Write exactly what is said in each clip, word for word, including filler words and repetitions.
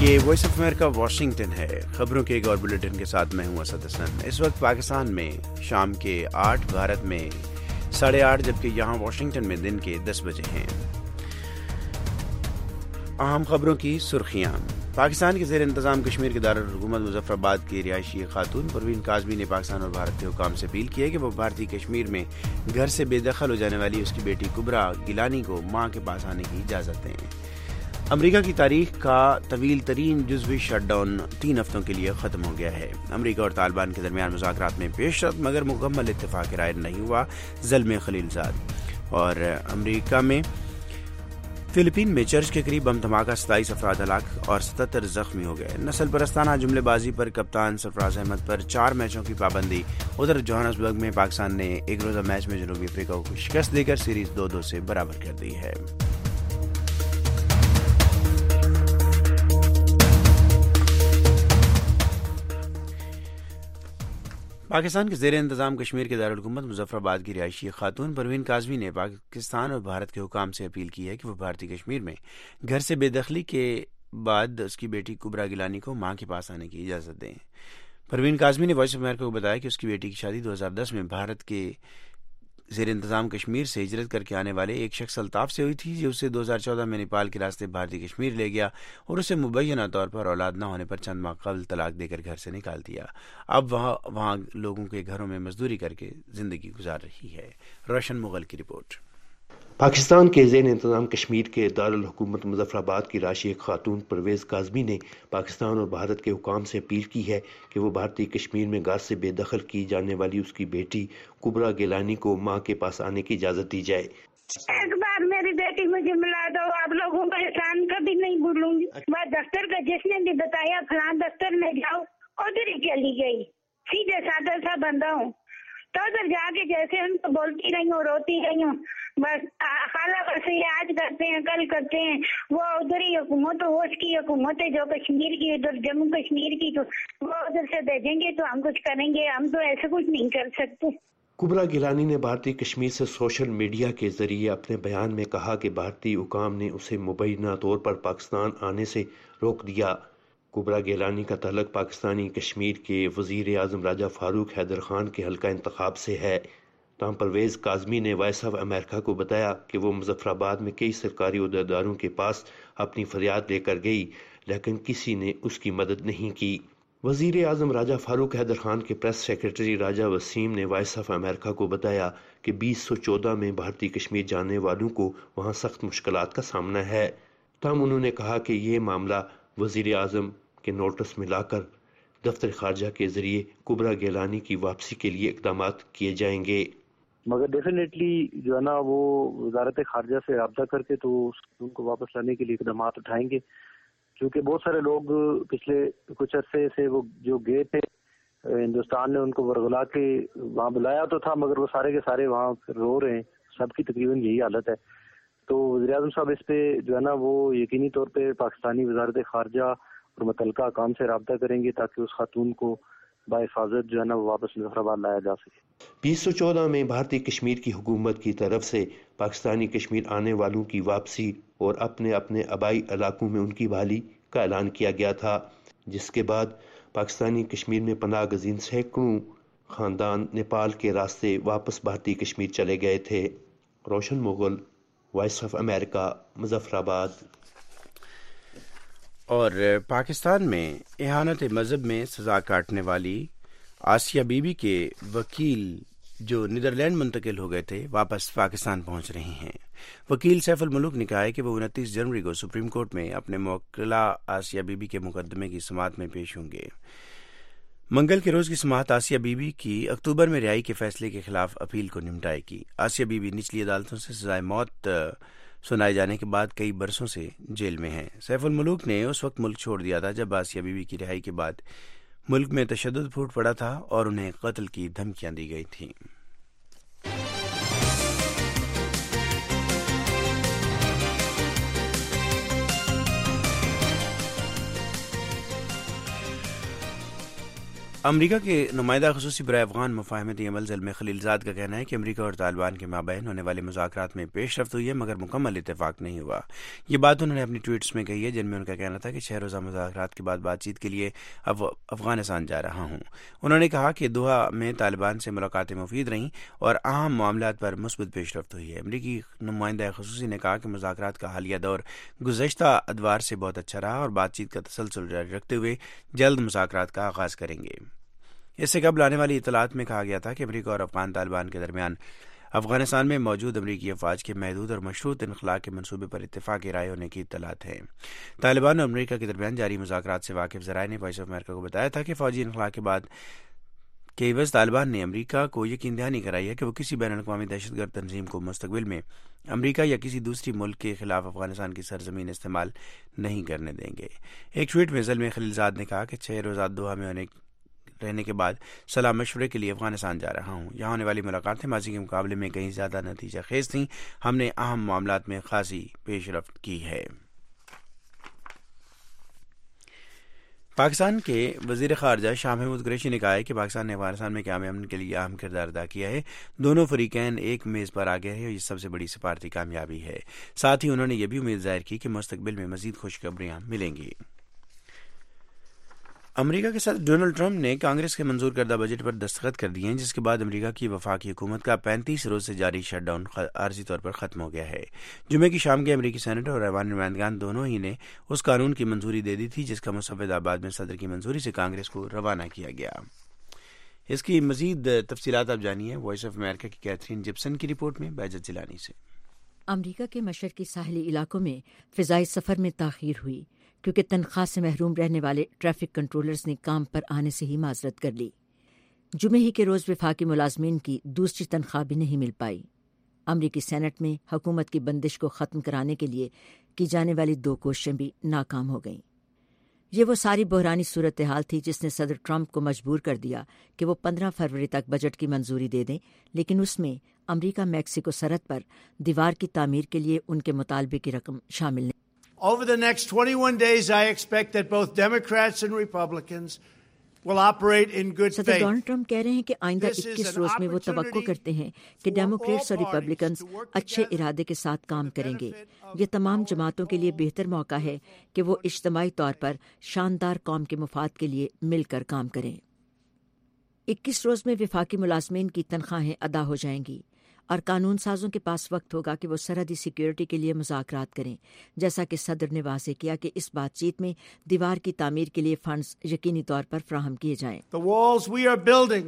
یہ voice of America Washington ہے. خبروں کے ایک اور بلیٹن کے ساتھ میں ہوں اسد حسن. اس وقت پاکستان میں شام کے آٹھ، بھارت میں ساڑھے آٹھ، جبکہ یہاں واشنگٹن میں دن کے دس بجے ہیں. اہم خبروں کی سرخیاں. پاکستان کے زیر انتظام کشمیر کے دارالحکومت مظفر آباد کی رہائشی خاتون پروین کاظمی نے پاکستان اور بھارت کے حکام سے اپیل کی ہے کہ وہ بھارتی کشمیر میں گھر سے بے دخل ہو جانے والی اس کی بیٹی کبرا گیلانی کو ماں کے پاس آنے کی اجازت دیں. امریکہ کی تاریخ کا طویل ترین جزوی شٹ ڈاؤن تین ہفتوں کے لیے ختم ہو گیا ہے. امریکہ اور طالبان کے درمیان مذاکرات میں پیش رفت مگر مکمل اتفاق رائے نہیں ہوا. زلمے خلیل زاد. اور امریکہ میں فلپین میں چرچ کے قریب بم دھماکہ، ستائیس افراد ہلاک اور ستتر زخمی ہو گئے. نسل پرستانہ جملے بازی پر کپتان سرفراز احمد پر چار میچوں کی پابندی. ادھر جوہانسبرگ میں پاکستان نے ایک روزہ میچ میں جنوبی افریقہ کو شکست دے کر سیریز دو دو سے برابر کر دی ہے. پاکستان کے زیر انتظام کشمیر کے دارالحکومت مظفر آباد کی رہائشی خاتون پروین کاظمی نے پاکستان اور بھارت کے حکام سے اپیل کی ہے کہ وہ بھارتی کشمیر میں گھر سے بے دخلی کے بعد اس کی بیٹی کبرا گیلانی کو ماں کے پاس آنے کی اجازت دیں. پروین کاظمی نے وائس آف امریکہ کو بتایا کہ اس کی بیٹی کی شادی دو ہزار دس میں بھارت کے زیر انتظام کشمیر سے ہجرت کر کے آنے والے ایک شخص الطاف سے ہوئی تھی، جو اسے دو ہزار چودہ میں نیپال کے راستے بھارتی کشمیر لے گیا اور اسے مبینہ طور پر اولاد نہ ہونے پر چند ماہ قبل طلاق دے کر گھر سے نکال دیا. اب وہاں وہاں لوگوں کے گھروں میں مزدوری کر کے زندگی گزار رہی ہے. روشن مغل کی رپورٹ. پاکستان کے زیر انتظام کشمیر کے دارالحکومت مظفر آباد کی رہائشی ایک خاتون پروین کاظمی نے پاکستان اور بھارت کے حکام سے اپیل کی ہے کہ وہ بھارتی کشمیر میں گھر سے بے دخل کی جانے والی اس کی بیٹی کبرا گیلانی کو ماں کے پاس آنے کی اجازت دی جائے. ایک بار میری بیٹی مجھے ملا دو، آپ لوگوں کا احسان کبھی نہیں بھولوں گی. میں دفتر کا جس نے بھی بتایا فلاں دفتر میں جاؤ، ادھر ہی چلی گئی. سیدھے سادہ سا بندہ ہوں تو ادھر جا کے جیسے ان کو بولتی رہی ہوں، روتی رہی ہوں. بس خالہ بس یہ آج کرتے ہیں کل کرتے ہیں. وہ ادھر ہی حکومت ہوش کی حکومت ہے جو کشمیر کی، ادھر جموں کشمیر کی، تو وہ ادھر سے بھیجیں گے تو ہم کچھ کریں گے. ہم تو ایسے کچھ نہیں کر سکتے. کبرا گیلانی نے بھارتی کشمیر سے سوشل میڈیا کے ذریعے اپنے بیان میں کہا کہ بھارتی حکام نے اسے مبینہ طور پر پاکستان آنے سے روک دیا. کبرا گیلانی کا تعلق پاکستانی کشمیر کے وزیر اعظم راجہ فاروق حیدر خان کے حلقہ انتخاب سے ہے. تاہم پروین کاظمی نے وائس آف امریکہ کو بتایا کہ وہ مظفر آباد میں کئی سرکاری عہدیداروں کے پاس اپنی فریاد لے کر گئی لیکن کسی نے اس کی مدد نہیں کی. وزیر اعظم راجہ فاروق حیدر خان کے پریس سیکرٹری راجہ وسیم نے وائس آف امریکہ کو بتایا کہ بیس سو چودہ میں بھارتی کشمیر جانے والوں کو وہاں سخت مشکلات کا سامنا ہے. تاہم انہوں نے کہا کہ یہ معاملہ وزیر اعظم کے نوٹس میں لا کر دفتر خارجہ کے ذریعے کبرا گیلانی کی واپسی کے لیے اقدامات کیے جائیں گے. مگر ڈیفینیٹلی جو ہے نا وہ وزارت خارجہ سے رابطہ کر کے تو ان کو واپس لانے کے لیے اقدامات اٹھائیں گے، کیونکہ بہت سارے لوگ پچھلے کچھ عرصے سے وہ جو گئے تھے ہندوستان نے ان کو ورغلا کے وہاں بلایا تو تھا، مگر وہ سارے کے سارے وہاں رو رہے ہیں. سب کی تقریباً یہی حالت ہے. تو وزیر اعظم صاحب اس پہ جو ہے نا وہ یقینی طور پہ پاکستانی وزارت خارجہ اور متعلقہ حکام سے رابطہ کریں گے تاکہ اس خاتون کو بحفاظت جو ہے نا وہ واپس مظفر آباد لایا جا سکے. بیس سو چودہ میں بھارتی کشمیر کی حکومت کی طرف سے پاکستانی کشمیر آنے والوں کی واپسی اور اپنے اپنے آبائی علاقوں میں ان کی بحالی کا اعلان کیا گیا تھا، جس کے بعد پاکستانی کشمیر میں پناہ گزین سینکڑوں خاندان نیپال کے راستے واپس بھارتی کشمیر چلے گئے تھے. Roshan Mughal, voice of America, Muzaffarabad. اور پاکستان میں اہانت مذہب میں سزا کاٹنے والی آسیہ بی بی کے وکیل جو نیدرلینڈ منتقل ہو گئے تھے واپس پاکستان پہنچ رہے ہیں. وکیل سیف الملوک نے کہا ہے کہ وہ انتیس جنوری کو سپریم کورٹ میں اپنے موکلہ آسیہ بی بی کے مقدمے کی سماعت میں پیش ہوں گے. منگل کے روز کی سماعت آسیہ بی بی کی اکتوبر میں رہائی کے فیصلے کے خلاف اپیل کو نمٹائے گی. آسیہ بی بی نچلی عدالتوں سے سزائے موت سنائے جانے کے بعد کئی برسوں سے جیل میں ہیں. سیف الملوک نے اس وقت ملک چھوڑ دیا تھا جب آسیہ بی بی کی رہائی کے بعد ملک میں تشدد پھوٹ پڑا تھا اور انہیں قتل کی دھمکیاں دی گئی تھیں. امریکہ کے نمائندہ خصوصی برائے افغان مفاہمتی عمل زلمے خلیلزاد کا کہنا ہے کہ امریکہ اور طالبان کے مابین ہونے والے مذاکرات میں پیش رفت ہوئی ہے مگر مکمل اتفاق نہیں ہوا۔ یہ بات انہوں نے اپنی ٹویٹس میں کہی ہے جن میں ان کا کہنا تھا کہ چھ روزہ مذاکرات کے بعد بات چیت کے لیے اب افغانستان جا رہا ہوں۔ انہوں نے کہا کہ دوحہ میں طالبان سے ملاقاتیں مفید رہیں اور اہم معاملات پر مثبت پیش رفت ہوئی ہے۔ امریکی نمائندہ خصوصی نے کہا کہ مذاکرات کا حالیہ دور گزشتہ ادوار سے بہت اچھا رہا اور بات چیت کا تسلسل جاری رکھتے ہوئے جلد مذاکرات کا آغاز کریں گے۔ اس سے قبل آنے والی اطلاعات میں کہا گیا تھا کہ امریکہ اور افغان طالبان کے درمیان افغانستان میں موجود امریکی افواج کے محدود اور مشروط انخلاء کے منصوبے پر اتفاقی رائے ہونے کی اطلاعات ہیں۔ طالبان اور امریکہ کے درمیان جاری مذاکرات سے واقف ذرائع نے وائس آف امریکہ کو بتایا تھا کہ فوجی انخلاء کے بعد کے عوض طالبان نے امریکہ کو یقین دہانی کرائی ہے کہ وہ کسی بین الاقوامی دہشت گرد تنظیم کو مستقبل میں امریکہ یا کسی دوسری ملک کے خلاف افغانستان کی سرزمین استعمال نہیں کرنے دیں گے۔ ایک ٹویٹ میں زلمے خلیلزاد نے کہا کہ چھ روزہ دوحہ میں ہونے رہنے کے بعد صلاح مشورے کے لیے افغانستان جا رہا ہوں۔ یہاں ہونے والی ملاقاتیں ماضی کے مقابلے میں کہیں زیادہ نتیجہ خیز تھیں۔ ہم نے اہم معاملات میں خاصی پیش رفت کی ہے۔ پاکستان کے وزیر خارجہ شاہ محمود قریشی نے کہا ہے کہ پاکستان نے افغانستان میں قیام امن کے لیے اہم کردار ادا کیا ہے۔ دونوں فریقین ایک میز پر آ گئے ہیں اور یہ سب سے بڑی سفارتی کامیابی ہے۔ ساتھ ہی انہوں نے یہ بھی امید ظاہر کی کہ مستقبل میں مزید خوشخبریاں ملیں گی۔ امریکہ کے صدر ڈونلڈ ٹرمپ نے کانگریس کے منظور کردہ بجٹ پر دستخط کر دیے ہیں جس کے بعد امریکہ کی وفاقی حکومت کا پینتیس روز سے جاری شٹ ڈاؤن عارضی طور پر ختم ہو گیا ہے۔ جمعے کی شام کے امریکی سینٹ اور ایوان نمائندگان دونوں ہی نے اس قانون کی منظوری دے دی تھی جس کا مسودہ بعد میں صدر کی منظوری سے کانگریس کو روانہ کیا گیا۔ اس کی مزید تفصیلات آپ جانیے وائس آف امریکہ کی کیتھرین جپسن کی رپورٹ میں بہجت جیلانی سے۔ امریکہ کے مشرقی ساحلی علاقوں میں فضائی سفر میں تاخیر ہوئی کیونکہ تنخواہ سے محروم رہنے والے ٹریفک کنٹرولرز نے کام پر آنے سے ہی معذرت کر لی۔ جمعے ہی کے روز وفاقی ملازمین کی دوسری تنخواہ بھی نہیں مل پائی۔ امریکی سینٹ میں حکومت کی بندش کو ختم کرانے کے لیے کی جانے والی دو کوششیں بھی ناکام ہو گئیں۔ یہ وہ ساری بحرانی صورتحال تھی جس نے صدر ٹرمپ کو مجبور کر دیا کہ وہ پندرہ فروری تک بجٹ کی منظوری دے دیں، لیکن اس میں امریکہ میکسیکو سرحد پر دیوار کی تعمیر کے لیے ان کے مطالبے کی رقم شامل نہیں۔ Over the next twenty-one days, I expect that both Democrats and Republicans will operate in good faith. صدر ڈونلڈ ٹرمپ کہہ رہے ہیں کہ آئندہ اکیس روز میں وہ توقع کرتے ہیں کہ ڈیموکریٹس اور ریپبلکنز اچھے ارادے کے ساتھ کام کریں گے۔ یہ تمام جماعتوں کے لیے بہتر موقع ہے کہ وہ اجتماعی طور پر شاندار قوم کے مفاد کے لیے مل کر کام کریں۔ اکیس روز میں وفاقی ملازمین کی تنخواہیں ادا ہو جائیں گی اور قانون سازوں کے پاس وقت ہوگا کہ وہ سرحدی سیکیورٹی کے لیے مذاکرات کریں، جیسا کہ صدر نے واضح کیا کہ اس بات چیت میں دیوار کی تعمیر کے لیے فنڈز یقینی طور پر فراہم کیے جائیں۔ The walls we are building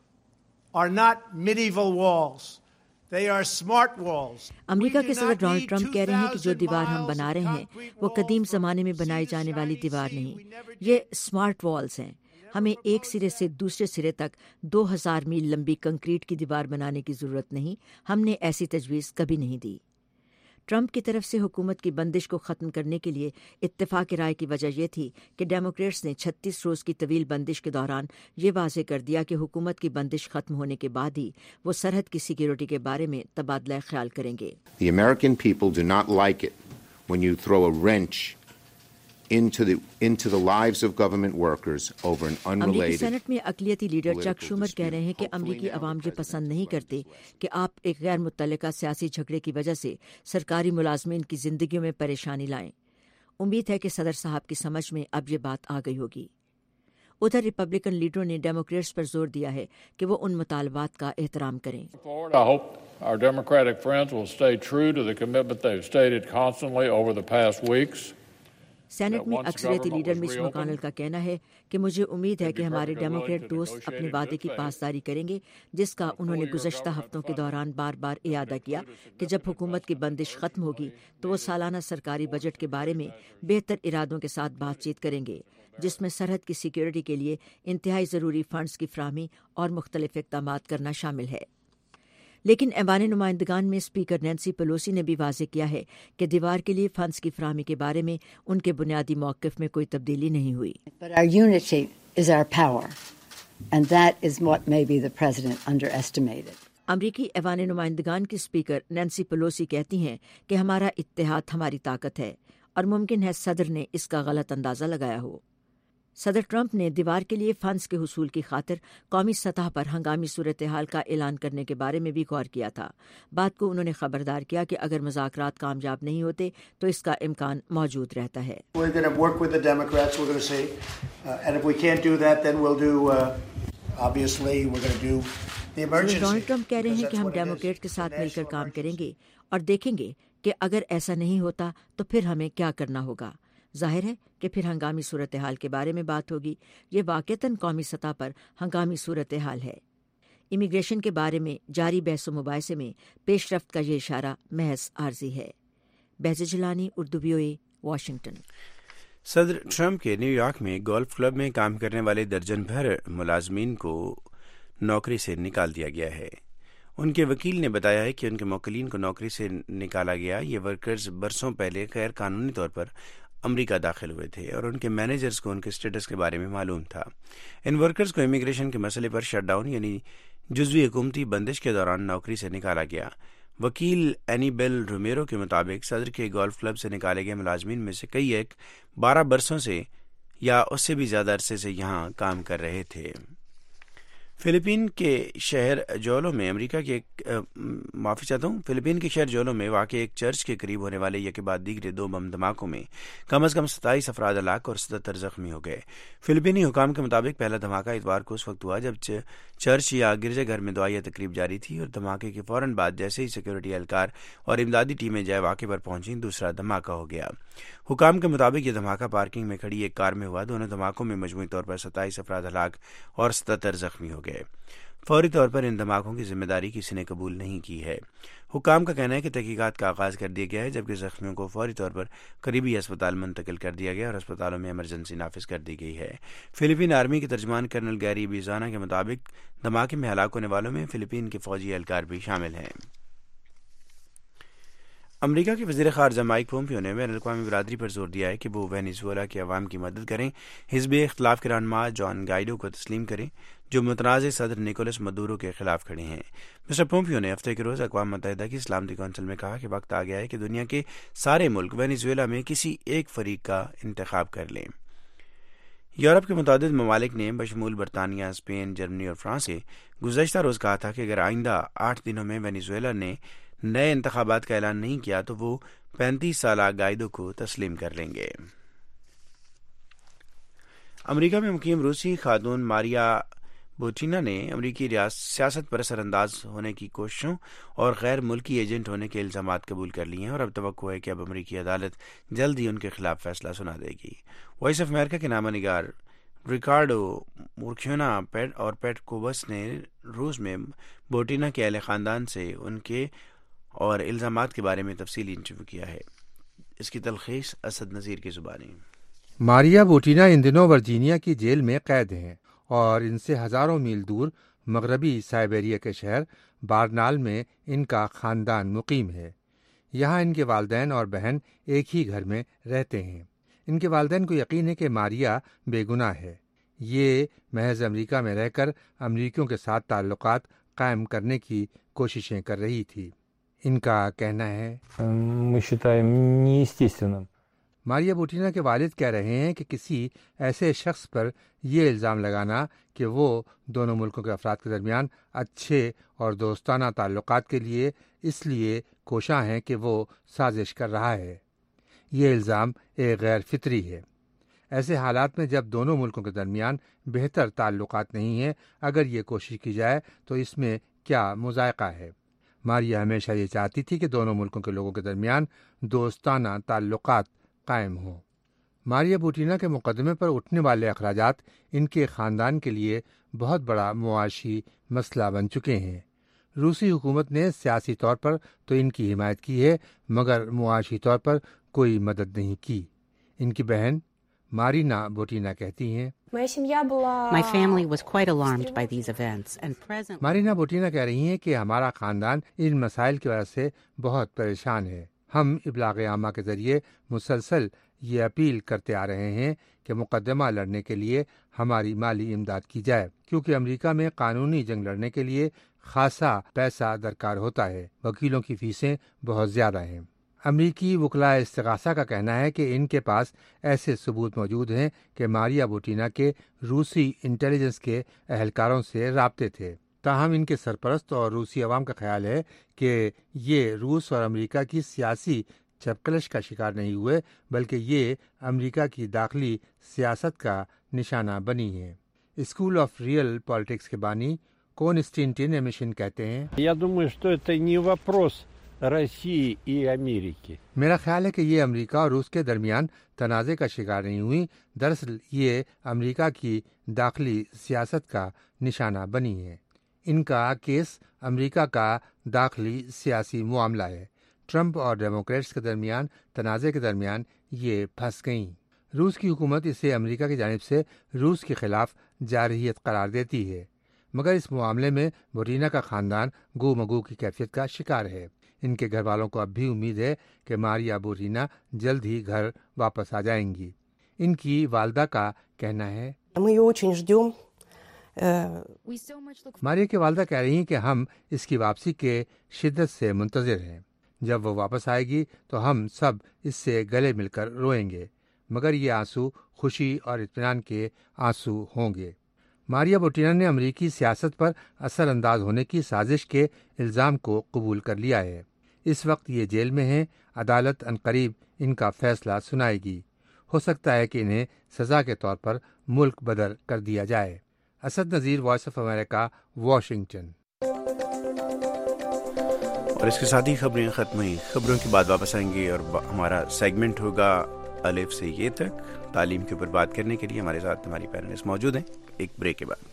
are not medieval walls. They are smart walls. امریکہ کے صدر ڈونلڈ ٹرمپ کہہ رہے ہیں کہ جو دیوار ہم بنا رہے ہیں وہ قدیم زمانے میں بنائی جانے والی دیوار نہیں، یہ اسمارٹ والز ہیں۔ ہمیں ایک سرے سے دوسرے سرے تک دو ہزار میل لمبی کنکریٹ کی دیوار بنانے کی ضرورت نہیں، ہم نے ایسی تجویز کبھی نہیں دی۔ ٹرمپ کی طرف سے حکومت کی بندش کو ختم کرنے کے لیے اتفاق رائے کی وجہ یہ تھی کہ ڈیموکریٹس نے چھتیس روز کی طویل بندش کے دوران یہ واضح کر دیا کہ حکومت کی بندش ختم ہونے کے بعد ہی وہ سرحد کی سیکیورٹی کے بارے میں تبادلہ خیال کریں گے۔ The American people do not like it when you throw a wrench into the into the lives of government workers over an unrelated امریکی سینٹ میں اقلیتی لیڈر چک شومر کہہ رہے ہیں کہ امریکی عوام یہ پسند نہیں کرتے کہ آپ ایک غیر متعلقہ سیاسی جھگڑے کی وجہ سے سرکاری ملازمین کی زندگیوں میں پریشانی لائیں۔ امید ہے کہ صدر صاحب کی سمجھ میں اب یہ بات آ گئی ہوگی۔ ادھر ریپبلکن لیڈروں نے ڈیموکریٹس پر زور دیا ہے کہ وہ ان مطالبات کا احترام کریں۔ I hope our Democratic friends will stay true to the commitment they've stated constantly over the past weeks. Senate میں اکثریتی لیڈر مچ مکانل کا کہنا ہے کہ مجھے امید ہے کہ ہمارے ڈیموکریٹ دوست اپنے وعدے کی پاسداری کریں گے جس کا انہوں نے گزشتہ ہفتوں کے دوران بار بار اعادہ کیا کہ جب حکومت کی بندش ختم ہوگی تو وہ سالانہ سرکاری بجٹ کے بارے میں بہتر ارادوں کے ساتھ بات چیت کریں گے جس میں سرحد کی سیکیورٹی کے لیے انتہائی ضروری فنڈز کی فراہمی اور مختلف اقدامات کرنا شامل ہے۔ لیکن ایوان نمائندگان میں اسپیکر نینسی پیلوسی نے بھی واضح کیا ہے کہ دیوار کے لیے فنڈز کی فراہمی کے بارے میں ان کے بنیادی موقف میں کوئی تبدیلی نہیں ہوئی۔ But our unity is our power, and that is what maybe the president underestimated. امریکی ایوان نمائندگان کی اسپیکر نینسی پیلوسی کہتی ہیں کہ ہمارا اتحاد ہماری طاقت ہے اور ممکن ہے صدر نے اس کا غلط اندازہ لگایا ہو۔ صدر ٹرمپ نے دیوار کے لیے فنڈز کے حصول کی خاطر قومی سطح پر ہنگامی صورتحال کا اعلان کرنے کے بارے میں بھی غور کیا تھا. بات کو انہوں نے خبردار کیا کہ اگر مذاکرات کامیاب نہیں ہوتے تو اس کا امکان موجود رہتا ہے. ڈونلڈ ٹرمپ کہہ رہے ہیں کہ ہم ڈیموکریٹ کے ساتھ مل کر کام کریں گے اور دیکھیں گے کہ اگر ایسا نہیں ہوتا تو پھر ہمیں کیا کرنا ہوگا. ظاہر ہے کہ پھر ہنگامی صورتحال کے بارے میں بات ہوگی. یہ واقعتاً قومی سطح پر ہنگامی صورتحال ہے. امیگریشن کے بارے میں جاری بحث و مباحثے میں پیش رفت کا یہ اشارہ محض عارضی ہے. Behzad Jilani, Urdu V O A, Washington. صدر ٹرمپ کے نیو یارک میں گولف کلب میں کام کرنے والے درجن بھر ملازمین کو نوکری سے نکال دیا گیا ہے. ان کے وکیل نے بتایا ہے کہ ان کے موکلین کو نوکری سے نکالا گیا. یہ ورکرز برسوں پہلے غیر قانونی طور پر امریکہ داخل ہوئے تھے اور ان کے مینیجرز کو ان کے اسٹیٹس کے بارے میں معلوم تھا. ان ورکرز کو امیگریشن کے مسئلے پر شٹ ڈاؤن یعنی جزوی حکومتی بندش کے دوران نوکری سے نکالا گیا. وکیل اینی بیل رومیرو کے مطابق صدر کے گولف کلب سے نکالے گئے ملازمین میں سے کئی ایک بارہ برسوں سے یا اس سے بھی زیادہ عرصے سے یہاں کام کر رہے تھے. فلپین کے شہر جولو میں امریکہ کے ایک معافی چاہتا ہوں فلپین کے شہر جولو میں واقع ایک چرچ کے قریب ہونے والے یکے بعد دیگرے دو بم دھماکوں میں کم از کم ستائیس افراد ہلاک اور ستہتر زخمی ہو گئے. فلپینی حکام کے مطابق پہلا دھماکہ اتوار کو اس وقت ہوا جب چرچ یا گرجا گھر میں دعائیہ تقریب جاری تھی اور دھماکے کے فوراً بعد جیسے ہی سیکورٹی اہلکار اور امدادی ٹیمیں جائے واقعے پر پہنچیں دوسرا دھماکہ ہو گیا. حکام کے مطابق یہ دھماکہ پارکنگ میں کھڑی ایک کار میں ہوا. دونوں دھماکوں میں مجموعی طور پر ستائیس افراد ہلاک اور ستہتر زخمی ہو گئے. فوری طور پر ان دھماکوں کی ذمہ داری کسی نے قبول نہیں کی ہے. حکام کا کہنا ہے کہ تحقیقات کا آغاز کر دیا گیا ہے جبکہ زخمیوں کو فوری طور پر قریبی اسپتال منتقل کر دیا گیا اور اسپتالوں میں ایمرجنسی نافذ کر دی گئی ہے. فلپین آرمی کے ترجمان کرنل گیری بیزانا کے مطابق دھماکے میں ہلاک ہونے والوں میں فلپین کے فوجی اہلکار بھی شامل ہیں. امریکہ کے وزیر خارجہ مائک پومپیو نے بین الاقوامی برادری پر زور دیا ہے کہ وہ وینیزویلا کے عوام کی مدد کریں، حزب اختلاف کے رہنما جان گائیڈو کو تسلیم کریں جو متنازع صدر نکولس مدورو کے خلاف کھڑے ہیں. مسٹر پومپیو نے ہفتے کے روز اقوام متحدہ کی سلامتی کونسل میں کہا کہ وقت آ گیا ہے کہ دنیا کے سارے ملک وینیزویلا میں کسی ایک فریق کا انتخاب کر لیں. یورپ کے متعدد ممالک نے بشمول برطانیہ، اسپین، جرمنی اور فرانس سے گزشتہ روز کہا تھا کہ اگر آئندہ آٹھ دنوں میں وینیزویلا نے نئے انتخابات کا اعلان نہیں کیا تو وہ پینتیس سالہ گائیڈو کو تسلیم کر لیں گے. امریکہ میں مقیم روسی خاتون ماریا بوٹینا نے امریکی سیاست پر اثر انداز ہونے کی کوششوں اور غیر ملکی ایجنٹ ہونے کے الزامات قبول کر لیے ہیں اور اب توقع ہے کہ اب امریکی عدالت جلد ہی ان کے خلاف فیصلہ سنا دے گی. وائس آف امریکہ کے نامہ نگار ریکارڈو مورکیونا اور پیٹ کوبس نے روس میں بوٹینا کے اہل خاندان سے ان کے اور الزامات کے بارے میں تفصیلی انٹرویو کیا ہے. اس کی تلخیص اسد نذیر کی زبانی. ماریا بوٹینا ان دنوں ورجینیا کی جیل میں قید ہیں اور ان سے ہزاروں میل دور مغربی سائبیریا کے شہر بارنال میں ان کا خاندان مقیم ہے. یہاں ان کے والدین اور بہن ایک ہی گھر میں رہتے ہیں. ان کے والدین کو یقین ہے کہ ماریا بے گناہ ہے. یہ محض امریکہ میں رہ کر امریکیوں کے ساتھ تعلقات قائم کرنے کی کوششیں کر رہی تھی. ان کا کہنا ہے ماریا بوٹینا کے والد کہہ رہے ہیں کہ کسی ایسے شخص پر یہ الزام لگانا کہ وہ دونوں ملکوں کے افراد کے درمیان اچھے اور دوستانہ تعلقات کے لیے اس لیے کوشاں ہیں کہ وہ سازش کر رہا ہے. یہ الزام ایک غیر فطری ہے. ایسے حالات میں جب دونوں ملکوں کے درمیان بہتر تعلقات نہیں ہیں، اگر یہ کوشش کی جائے تو اس میں کیا مذائقہ ہے. ماریا ہمیشہ یہ چاہتی تھی کہ دونوں ملکوں کے لوگوں کے درمیان دوستانہ تعلقات قائم ہوں. ماریا بوٹینا کے مقدمے پر اٹھنے والے اخراجات ان کے خاندان کے لیے بہت بڑا معاشی مسئلہ بن چکے ہیں. روسی حکومت نے سیاسی طور پر تو ان کی حمایت کی ہے مگر معاشی طور پر کوئی مدد نہیں کی. ان کی بہن مارینا بوٹینا کہتی ہیں My family was quite alarmed by these events and presently مارینا بوٹینا کہہ رہی ہیں کہ ہمارا خاندان ان مسائل کی وجہ سے بہت پریشان ہے. ہم ابلاغ عامہ کے ذریعے مسلسل یہ اپیل کرتے آ رہے ہیں کہ مقدمہ لڑنے کے لیے ہماری مالی امداد کی جائے کیونکہ امریکہ میں قانونی جنگ لڑنے کے لیے خاصا پیسہ درکار ہوتا ہے. وکیلوں کی فیسیں بہت زیادہ ہیں. امریکی وکلاء استغاثہ کا کہنا ہے کہ ان کے پاس ایسے ثبوت موجود ہیں کہ ماریا بوٹینا کے روسی انٹیلیجنس کے اہلکاروں سے رابطے تھے، تاہم ان کے سرپرست اور روسی عوام کا خیال ہے کہ یہ روس اور امریکہ کی سیاسی چپکلش کا شکار نہیں ہوئے، بلکہ یہ امریکہ کی داخلی سیاست کا نشانہ بنی ہے۔ اسکول آف ریئل پالیٹکس کے بانی کونسٹنٹین ایمیشن کہتے ہیں، Я думаю, что это не вопрос России и Америки. میرا خیال ہے کہ یہ امریکہ اور روس کے درمیان تنازع کا شکار نہیں ہوئی، دراصل یہ امریکہ کی داخلی سیاست کا نشانہ بنی ہے۔ ان کا کیس امریکہ کا داخلی سیاسی معاملہ ہے۔ ٹرمپ اور ڈیموکریٹس کے درمیان تنازع کے درمیان یہ پھنس گئیں۔ روس کی حکومت اسے امریکہ کی جانب سے روس کے خلاف جارحیت قرار دیتی ہے، مگر اس معاملے میں بوٹینا کا خاندان گو مگو کی کیفیت کا شکار ہے۔ ان کے گھر والوں کو اب بھی امید ہے کہ ماریا بوٹینا جلد ہی گھر واپس آ جائیں گی۔ ان کی والدہ کا کہنا ہے، ماریا کی والدہ کہہ رہی ہیں کہ ہم اس کی واپسی کے شدت سے منتظر ہیں۔ جب وہ واپس آئے گی تو ہم سب اس سے گلے مل کر روئیں گے، مگر یہ آنسو خوشی اور اطمینان کے آنسو ہوں گے۔ ماریا بوٹینا نے امریکی سیاست پر اثر انداز ہونے کی سازش کے الزام کو قبول کر لیا ہے۔ اس وقت یہ جیل میں ہیں۔ عدالت عنقریب ان کا فیصلہ سنائے گی۔ ہو سکتا ہے کہ انہیں سزا کے طور پر ملک بدر کر دیا جائے۔ Asad Nazir, voice of America, Washington. اور اس کے ساتھ ہی خبریں ختم ہوئی۔ خبروں کے بعد واپس آئیں گے اور ہمارا سیگمنٹ ہوگا الف سے یہ تک، تعلیم کے اوپر بات کرنے کے لیے ہمارے ساتھ ہماری پینلسٹ موجود ہیں۔ ایک بریک کے بعد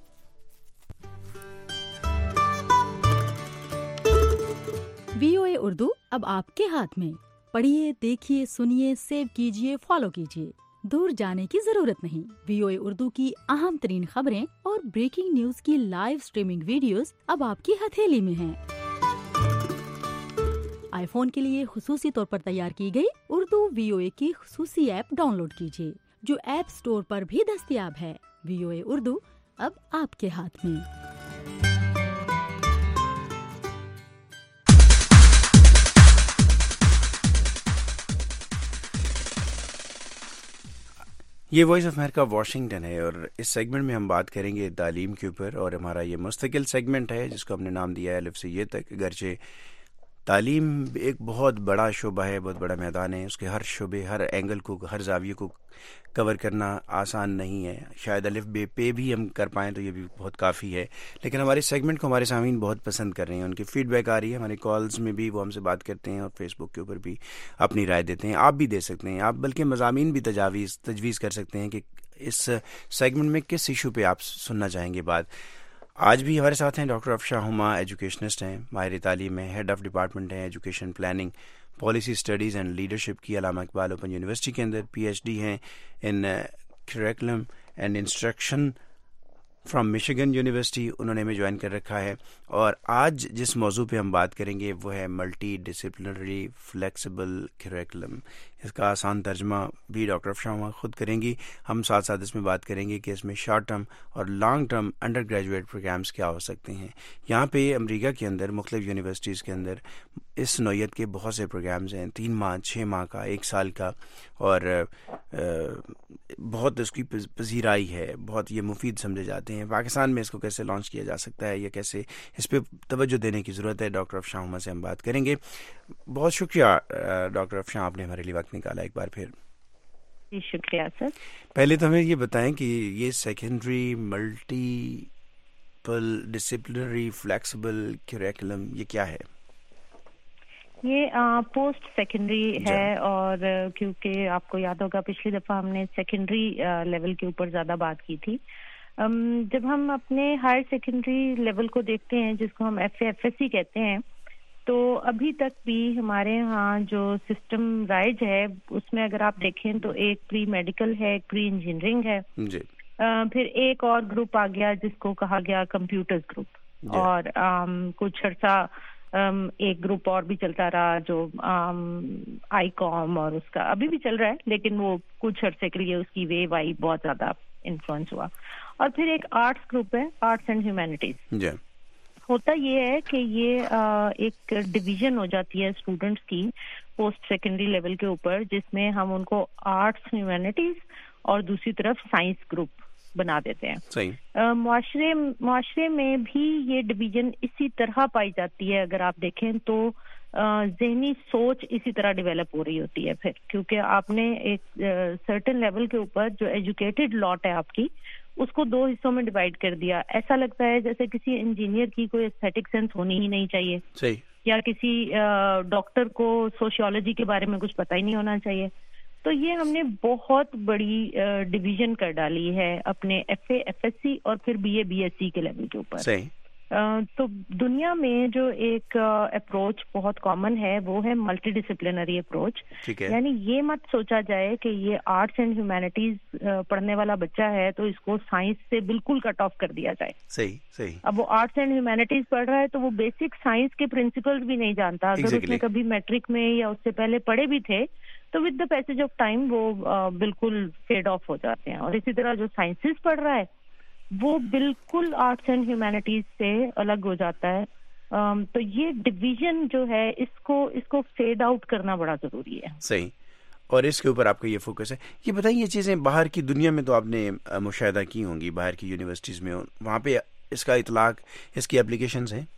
وی او اے اردو اب آپ کے ہاتھ میں، پڑھیے، دیکھیے، سنیے، سیو کیجیے، فالو کیجیے، دور جانے کی ضرورت نہیں۔ وی او اے اردو کی اہم ترین خبریں اور بریکنگ نیوز کی لائیو سٹریمنگ ویڈیوز اب آپ کی ہتھیلی میں ہیں۔ آئی فون کے لیے خصوصی طور پر تیار کی گئی اردو وی او اے کی خصوصی ایپ ڈاؤن لوڈ کیجیے، جو ایپ سٹور پر بھی دستیاب ہے۔ وی او اے اردو اب آپ کے ہاتھ میں۔ یہ وائس آف امریکہ واشنگٹن ہے، اور اس سیگمنٹ میں ہم بات کریں گے تعلیم کے اوپر، اور ہمارا یہ مستقل سیگمنٹ ہے جس کو ہم نے نام دیا ہے الف سے یہ تک۔ اگرچہ تعلیم ایک بہت بڑا شعبہ ہے، بہت بڑا میدان ہے، اس کے ہر شعبے، ہر اینگل کو، ہر زاویے کو کور کرنا آسان نہیں ہے۔ شاید الف بے پہ بھی ہم کر پائیں تو یہ بھی بہت کافی ہے، لیکن ہمارے سیگمنٹ کو ہمارے سامعین بہت پسند کر رہے ہیں، ان کی فیڈ بیک آ رہی ہے، ہمارے کالز میں بھی وہ ہم سے بات کرتے ہیں اور فیس بک کے اوپر بھی اپنی رائے دیتے ہیں۔ آپ بھی دے سکتے ہیں، آپ بلکہ مضامین بھی تجاویز تجویز کر سکتے ہیں کہ اس سیگمنٹ میں کس ایشو پہ آپ سننا چاہیں گے بات۔ آج بھی ہمارے ساتھ ہیں ڈاکٹر افشاں ہما، ایجوکیشنسٹ ہیں، ماہر تعلیم ہیں، ہیڈ آف ڈپارٹمنٹ ہیں education planning, policy studies and leadership کی علامہ اقبال اوپن یونیورسٹی کے اندر، پی ایچ ڈی ہیں in curriculum and instruction from Michigan university, انہوں نے ہمیں جوائن کر رکھا ہے۔ اور آج جس موضوع پہ ہم بات کریں گے وہ ہے ملٹی ڈسپلنری فلیکسیبل کریکولم۔ اس کا آسان ترجمہ بھی ڈاکٹر افشاں خود کریں گی۔ ہم ساتھ ساتھ اس میں بات کریں گے کہ اس میں شارٹ ٹرم اور long term undergraduate programmes کیا ہو سکتے ہیں۔ یہاں پہ امریکہ کے اندر مختلف یونیورسٹیز کے اندر اس نوعیت کے بہت سے پروگرامز ہیں، تین ماہ، چھ ماہ کا، ایک سال کا، اور بہت اس کی پذیرائی ہے، بہت یہ مفید سمجھے جاتے ہیں۔ پاکستان میں اس کو کیسے لانچ کیا جا سکتا ہے یا کیسے اس پہ توجہ دینے کی ضرورت ہے، ڈاکٹر افشاں ہما سے ہم بات کریں گے۔ بہت شکریہ ڈاکٹر افشاں، آپ نے ہمارے لیے وقت نکالا ایک بار پھر۔ جی شکریہ سر۔ پہلے تو ہمیں یہ بتائیں کہ یہ secondary multidisciplinary flexible curriculum یہ کیا ہے؟ یہ پوسٹ سیکنڈری ہے، اور کیونکہ آپ کو یاد ہوگا پچھلی دفعہ ہم نے سیکنڈری لیول کے اوپر زیادہ بات کی تھی۔ جب ہم اپنے ہائر سیکنڈری لیول کو دیکھتے ہیں، جس کو ہم F A F S C کہتے ہیں، تو ابھی تک بھی ہمارے ہاں جو سسٹم رائج ہے اس میں اگر آپ دیکھیں تو ایک پری میڈیکل ہے، ایک پری انجینئرنگ ہے، جی، پھر ایک اور گروپ آ گیا جس کو کہا گیا کمپیوٹرز گروپ، اور کچھ عرصہ ایک گروپ اور بھی چلتا رہا جو آئی کام، اور اس کا ابھی بھی چل رہا ہے، لیکن وہ کچھ عرصے کے لیے اس کی ویو آئی بہت زیادہ انفلوئنس ہوا۔ اور پھر ایک آرٹس گروپ ہے، آرٹس اینڈ ہیومینٹیز، ہوتا یہ ہے کہ یہ ایک ڈویژن ہو جاتی ہے اسٹوڈنٹس کی پوسٹ سیکنڈری لیول کے اوپر، جس میں ہم ان کو آرٹس ہیومینٹیز اور دوسری طرف سائنس گروپ بنا دیتے ہیں. معاشرے معاشرے میں بھی یہ ڈویژن اسی طرح پائی جاتی ہے. اگر آپ دیکھیں تو ذہنی سوچ اسی طرح ڈیولپ ہو رہی ہوتی ہے پھر، کیونکہ آپ نے ایک سرٹن لیول کے اوپر جو ایجوکیٹڈ لاٹ ہے آپ کی، اس کو دو حصوں میں ڈیوائڈ کر دیا. ایسا لگتا ہے جیسے کسی انجینئر کی کوئی ایستھیٹک سینس ہونی ہی نہیں چاہیے، صحیح، یا کسی ڈاکٹر کو سوشیولوجی کے بارے میں کچھ پتہ ہی نہیں ہونا چاہیے. تو یہ ہم نے بہت بڑی ڈویژن کر ڈالی ہے اپنے F A F S C اور پھر B A B S C کے لیول کے اوپر. صحیح. تو دنیا میں جو ایک اپروچ بہت کامن ہے وہ ہے ملٹی ڈسپلنری اپروچ. یعنی یہ مت سوچا جائے کہ یہ آرٹس اینڈ ہیومینٹیز پڑھنے والا بچہ ہے تو اس کو سائنس سے بالکل کٹ آف کر دیا جائے. صحیح صحیح. اب وہ آرٹس اینڈ ہیومینٹیز پڑھ رہا ہے تو وہ بیسک سائنس کے پرنسپلز بھی نہیں جانتا. اگر اس نے کبھی میٹرک میں یا اس سے پہلے پڑھے بھی تھے تو with the passage of time وہ بالکل فیڈ آف ہو جاتے ہیں. اور اسی طرح جو سائنسز پڑھ رہا ہے وہ بالکل آرٹس اینڈ ہیومینٹیز سے الگ ہو جاتا ہے. تو یہ ڈویژن جو ہے اس کو اس کو فیڈ آؤٹ کرنا بڑا ضروری ہے. صحیح. اور اس کے اوپر آپ کا یہ فوکس ہے. یہ بتائیے، یہ چیزیں باہر کی دنیا میں تو آپ نے مشاہدہ کی ہوں گی، باہر کی یونیورسٹیز میں، وہاں پہ اس کا اطلاق، اس کی اپلیکیشنز ہیں؟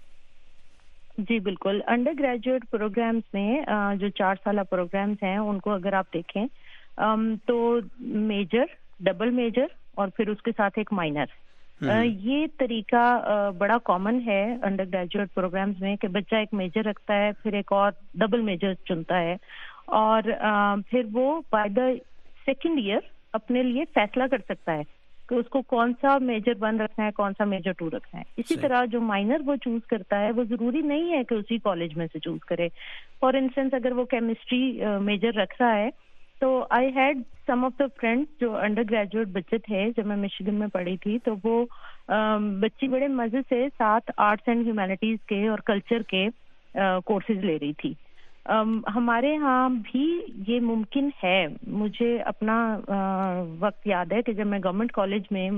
جی بالکل. انڈر گریجویٹ پروگرامز میں جو چار سالہ پروگرامز ہیں ان کو اگر آپ دیکھیں تو میجر، ڈبل میجر اور پھر اس کے ساتھ ایک مائنر، یہ طریقہ بڑا کامن ہے انڈر گریجویٹ پروگرامز میں کہ بچہ ایک میجر رکھتا ہے، پھر ایک اور ڈبل میجر چنتا ہے، اور پھر وہ بائی دا سیکنڈ ایئر اپنے لیے فیصلہ کر سکتا ہے کہ اس کو کون سا میجر ون رکھنا ہے، کون سا میجر ٹو رکھنا ہے. اسی طرح جو مائنر وہ چوز کرتا ہے وہ ضروری نہیں ہے کہ اسی کالج میں سے چوز کرے. فار انسٹنس اگر وہ کیمسٹری میجر رکھ رہا ہے تو I had some of the friends جو انڈر گریجویٹ بچے تھے جب میں مشیگن میں پڑھی تھی، تو وہ بچی بڑے مزے سے ساتھ آرٹس اینڈ ہیومینٹیز کے اور کلچر کے کورسز لے رہی تھی. ہمارے ہاں بھی یہ ممکن ہے. مجھے اپنا وقت یاد ہے کہ جب میں گورنمنٹ کالج میں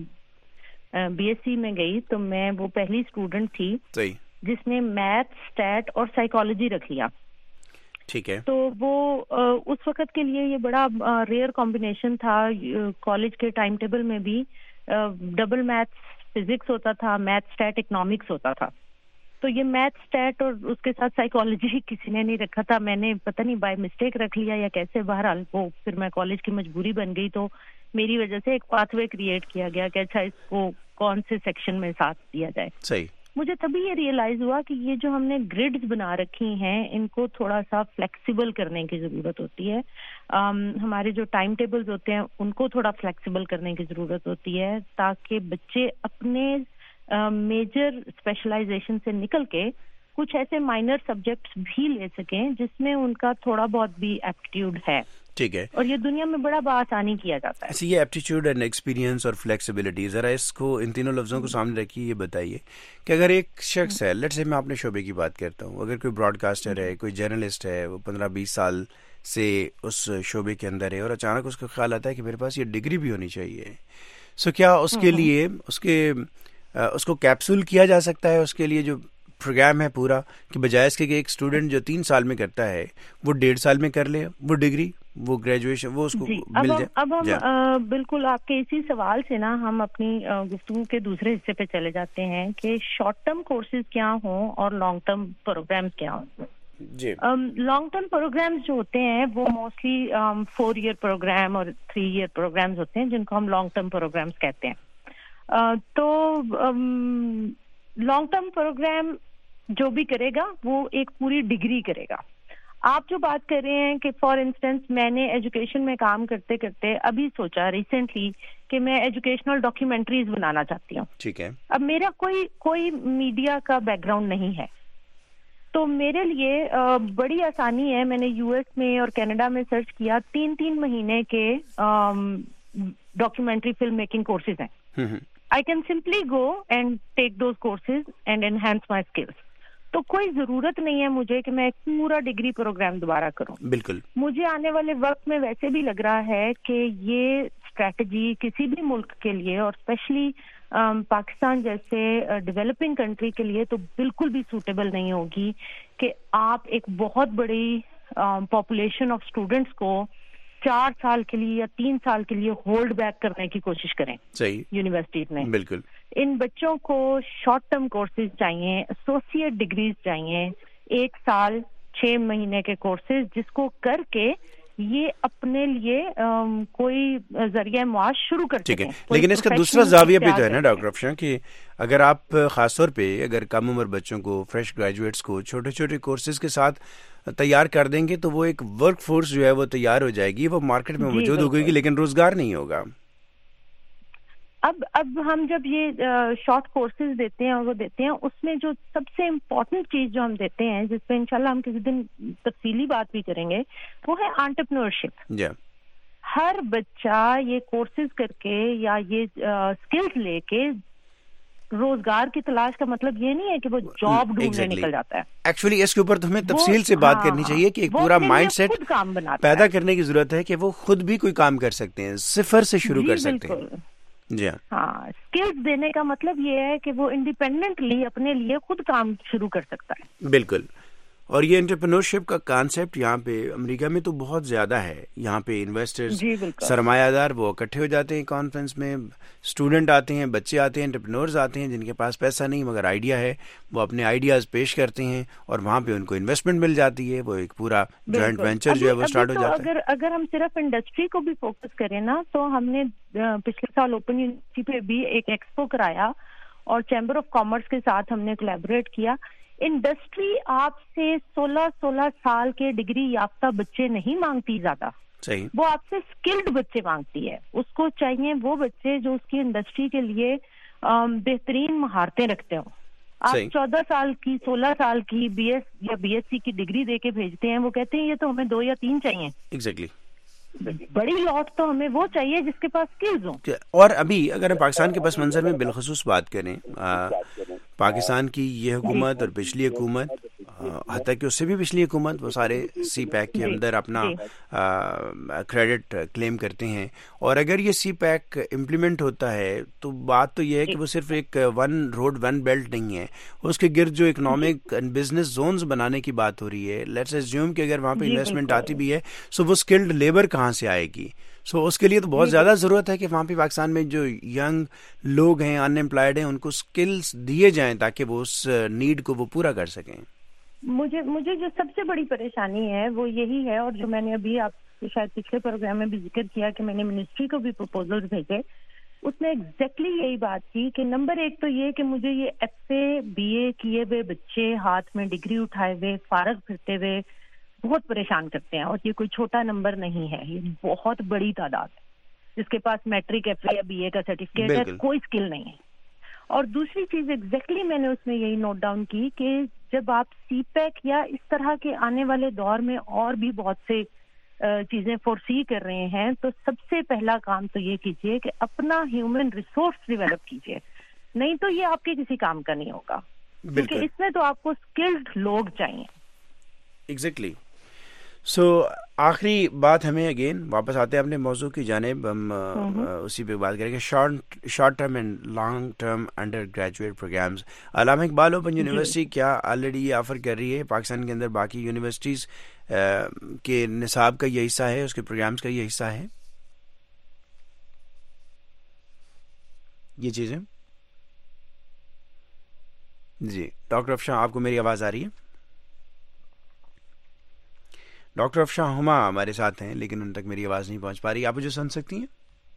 بی ایس سی میں گئی تو میں وہ پہلی اسٹوڈنٹ تھی جس نے میتھ، اسٹیٹ اور سائیکالوجی رکھ لیا. ٹھیک ہے. تو وہ اس وقت کے لیے یہ بڑا ریئر کمبینیشن تھا. کالج کے ٹائم ٹیبل میں بھی ڈبل میتھس فزکس ہوتا تھا، میتھ اسٹیٹ اکنامکس ہوتا تھا. تو یہ میتھ اسٹیٹ اور اس کے ساتھ سائیکالوجی کسی نے نہیں رکھا تھا. میں نے پتہ نہیں بائی مسٹیک رکھ لیا یا کیسے، بہرحال وہ پھر میں کالج کی مجبوری بن گئی تو میری وجہ سے ایک پاتھ وے کریٹ کیا گیا کہ اچھا اس کو کون سے سیکشن میں ساتھ دیا جائے. صحیح. مجھے تبھی یہ ریئلائز ہوا کہ یہ جو ہم نے گریڈز بنا رکھی ہیں ان کو تھوڑا سا فلیکسیبل کرنے کی ضرورت ہوتی ہے. ہمارے جو ٹائم ٹیبلز ہوتے ہیں ان کو تھوڑا فلیکسیبل کرنے کی ضرورت ہوتی ہے تاکہ بچے اپنے میجر اسپیشلائزیشن سے نکل کے کچھ ایسے مائنر سبجیکٹس بھی لے سکیں جس میں ان کا تھوڑا بہت بھی ایپٹیوڈ ہے. ٹھیک ہے. اور یہ دنیا میں بڑا بآسانی کیا جاتا ہے. یہ ایپٹیچیوڈ اینڈ ایکسپیرینس اور فلیکسیبلٹی، ذرا اس کو ان تینوں لفظوں کو سامنے رکھیے. یہ بتائیے کہ اگر ایک شخص ہے، لیٹ سے میں اپنے شعبے کی بات کرتا ہوں، اگر کوئی براڈ کاسٹر ہے، کوئی جرنلسٹ ہے، وہ پندرہ بیس سال سے اس شعبے کے اندر ہے اور اچانک اس کو خیال آتا ہے کہ میرے پاس یہ ڈگری بھی ہونی چاہیے، سو کیا اس کے لیے اس کے اس کو کیپسول کیا جا سکتا ہے؟ اس کے لیے جو پروگرام ہے پورا، کہ بجائے اس کے کہ ایک اسٹوڈنٹ جو تین سال میں کرتا ہے وہ ڈیڑھ سال میں کر لے وہ ڈگری، وہ گریجویشن، وہ اس کو مل جائے. اب ہم بالکل آپ کے اسی سوال سے نا ہم اپنی گفتگو کے دوسرے حصے پہ چلے جاتے ہیں کہ شارٹ ٹرم کورسز کیا ہوں اور لانگ ٹرم پروگرامز کیا ہوں. جی. لانگ ٹرم پروگرامز جو ہوتے ہیں وہ موسٹلی فور ایئر پروگرام اور تھری ایئر پروگرامز ہوتے ہیں جن کو ہم لانگ ٹرم پروگرامز کہتے ہیں. تو لانگ ٹرم پروگرام جو بھی کرے گا وہ ایک پوری ڈگری کرے گا. آپ جو بات کر رہے ہیں کہ فار انسٹنس میں نے ایجوکیشن میں کام کرتے کرتے ابھی سوچا ریسنٹلی کہ میں ایجوکیشنل ڈاکیومنٹریز بنانا چاہتی ہوں. ٹھیک ہے. اب میرا کوئی کوئی میڈیا کا بیک گراؤنڈ نہیں ہے تو میرے لیے بڑی آسانی ہے. میں نے یو ایس میں اور کینیڈا میں سرچ کیا، تین تین مہینے کے ڈاکیومنٹری فلم میکنگ کورسز ہیں. I can simply go and take those courses and enhance my skills. تو کوئی ضرورت نہیں ہے مجھے کہ میں ایک پورا ڈگری پروگرام دوبارہ کروں. بالکل. مجھے آنے والے وقت میں ویسے بھی لگ رہا ہے کہ یہ اسٹریٹجی کسی بھی ملک کے لیے اور اسپیشلی پاکستان جیسے ڈیولپنگ کنٹری کے لیے تو بالکل بھی سوٹیبل نہیں ہوگی کہ آپ ایک بہت بڑی پاپولیشن آف اسٹوڈنٹس کو چار سال کے لیے یا تین سال کے لیے ہولڈ بیک کرنے کی کوشش کریں یونیورسٹیز میں. بالکل ان بچوں کو شارٹ ٹرم کورسز چاہیے, ایسوسیٹ ڈگریز چاہیے, ایک سال چھ مہینے کے کورسز, جس کو کر کے یہ اپنے لیے کوئی ذریعہ معاش شروع کر سکیں. لیکن اس کا دوسرا زاویہ بھی تو ہے نا ڈاکٹر افشاں, کہ اگر آپ خاص طور پہ اگر کم عمر بچوں کو, فریش گریجویٹس کو چھوٹے چھوٹے کورسز کے ساتھ تیار کر دیں گے تو وہ ایک ورک فورس جو ہے وہ تیار ہو جائے گی, وہ مارکیٹ میں موجود ہو گی, لیکن روزگار نہیں ہوگا. اب اب ہم جب یہ شارٹ کورسز دیتے ہیں اور وہ دیتے ہیں, اس میں جو سب سے امپورٹنٹ چیز جو ہم دیتے ہیں, جس پہ انشاءاللہ ہم کسی دن تفصیلی بات بھی کریں گے, وہ ہے انٹرپرینورشپ. ہر بچہ یہ کورسز کر کے یا یہ اسکلز لے کے روزگار کی تلاش کا مطلب یہ نہیں ہے کہ وہ جاب ڈھونڈنے نکل جاتا ہے. ایکچولی اس کے اوپر تو ہمیں تفصیل سے بات کرنی چاہیے کہ ایک پورا مائنڈ سیٹ پیدا کرنے کی ضرورت ہے کہ وہ خود بھی کوئی کام کر سکتے ہیں, صفر سے شروع کر سکتے ہیں. جی ہاں, اسکلز دینے کا مطلب یہ ہے کہ وہ انڈیپینڈنٹلی اپنے لیے خود کام شروع کر سکتا ہے. بالکل. اور یہ انٹرپرینورشپ کا کانسیپٹ یہاں پہ امریکہ میں تو بہت زیادہ ہے. یہاں پہ انویسٹرز, سرمایہ دار وہ اکٹھے ہو جاتے ہیں کانفرنس میں, اسٹوڈنٹ آتے ہیں, بچے آتے ہیں, انٹرپرینورز آتے ہیں جن کے پاس پیسہ نہیں مگر آئیڈیا ہے, وہ اپنے آئیڈیاز پیش کرتے ہیں اور وہاں پہ ان کو انویسٹمنٹ مل جاتی ہے, وہ ایک پورا جوائنٹ وینچر جو ہے وہ اسٹارٹ ہو جاتا ہے. اگر اگر ہم صرف انڈسٹری کو بھی فوکس کریں نا, تو ہم نے پچھلے سال اوپن یونیورسٹی پہ بھی ایک ایکسپو کرایا اور چیمبر آف کامرس کے ساتھ ہم نے کولیبوریٹ کیا. انڈسٹری آپ سے سولہ سولہ سال کے ڈگری یافتہ بچے نہیں مانگتی زیادہ, وہ آپ سے اسکلڈ بچے مانگتی ہے. اس کو چاہیے وہ بچے جو اس کی انڈسٹری کے لیے بہترین مہارتیں رکھتے ہوں. آپ چودہ سال کی, سولہ سال کی بی ایس یا بی ایس سی کی ڈگری دے کے بھیجتے ہیں, وہ کہتے ہیں یہ تو ہمیں دو یا تین چاہیے. ایگزیکٹلی. بڑی لاٹ تو ہمیں وہ چاہیے جس کے پاس اسکلز ہوں. اور ابھی اگر ہم پاکستان کے پس منظر میں بالخصوص بات کریں, پاکستان کی یہ حکومت اور پچھلی حکومت, حتیٰ کہ اس سے بھی پچھلی حکومت, وہ سارے سی پیک کے اندر اپنا کریڈٹ کلیم کرتے ہیں. اور اگر یہ سی پیک امپلیمنٹ ہوتا ہے تو بات تو یہ ہے کہ وہ صرف ایک ون روڈ ون بیلٹ نہیں ہے, اس کے گرد جو اکنامک اینڈ بزنس زونز بنانے کی بات ہو رہی ہے. لیٹس اسیوم کہ اگر وہاں پہ انویسٹمنٹ آتی بھی ہے, سو وہ اسکلڈ لیبر کہاں سے آئے گی؟ سو اس کے لیے تو بہت زیادہ ضرورت ہے کہ وہاں پہ پاکستان میں جو ینگ لوگ ہیں, ان امپلائڈ ہیں, ان کو اسکلس دیے جائیں تاکہ وہ اس نیڈ کو وہ پورا کر سکیں. مجھے مجھے جو سب سے بڑی پریشانی ہے وہ یہی ہے, اور جو میں نے ابھی آپ شاید پچھلے پروگرام میں بھی ذکر کیا کہ میں نے منسٹری کو بھی پروپوزل بھیجے, اس نے ایگزیکٹلی یہی بات کی کہ نمبر ایک تو یہ کہ مجھے یہ ایف اے بی اے کیے ہوئے بچے ہاتھ میں ڈگری اٹھائے ہوئے فارغ پھرتے ہوئے بہت پریشان کرتے ہیں, اور یہ کوئی چھوٹا نمبر نہیں ہے, یہ بہت بڑی تعداد ہے جس کے پاس میٹرک, ایف اے یا بی اے کا سرٹیفکیٹ ہے, کوئی اسکل نہیں ہے. اور دوسری چیز ایگزیکٹلی میں نے اس میں یہی نوٹ ڈاؤن کی کہ جب آپ سی پیک یا اس طرح کے آنے والے دور میں اور بھی بہت سے چیزیں فورسی کر رہے ہیں, تو سب سے پہلا کام تو یہ کیجئے کہ اپنا ہیومن ریسورس ڈیولپ کیجئے, نہیں تو یہ آپ کے کسی کام کا نہیں ہوگا, کیونکہ اس میں تو آپ کو اسکلڈ لوگ چاہیے. ایگزیکٹلی. سو آخری بات ہمیں اگین واپس آتے ہیں اپنے موضوع کی جانب, ہم اسی پہ بات کریں گے short short term and long term undergraduate programmes. Allama Iqbal open university کیا آلریڈی یہ آفر کر رہی ہے پاکستان کے اندر باقی یونیورسٹیز کے نصاب کا یہ حصہ ہے, اس کے پروگرامز کا یہ حصہ ہے یہ چیزیں؟ جی ڈاکٹر افشاں, آپ کو میری آواز آ رہی ہے؟ ڈاکٹر افشاں ہما ہمارے ساتھ ہیں لیکن ان تک میری آواز نہیں پہنچ پا رہی, آپ مجھے سن سکتی ہیں؟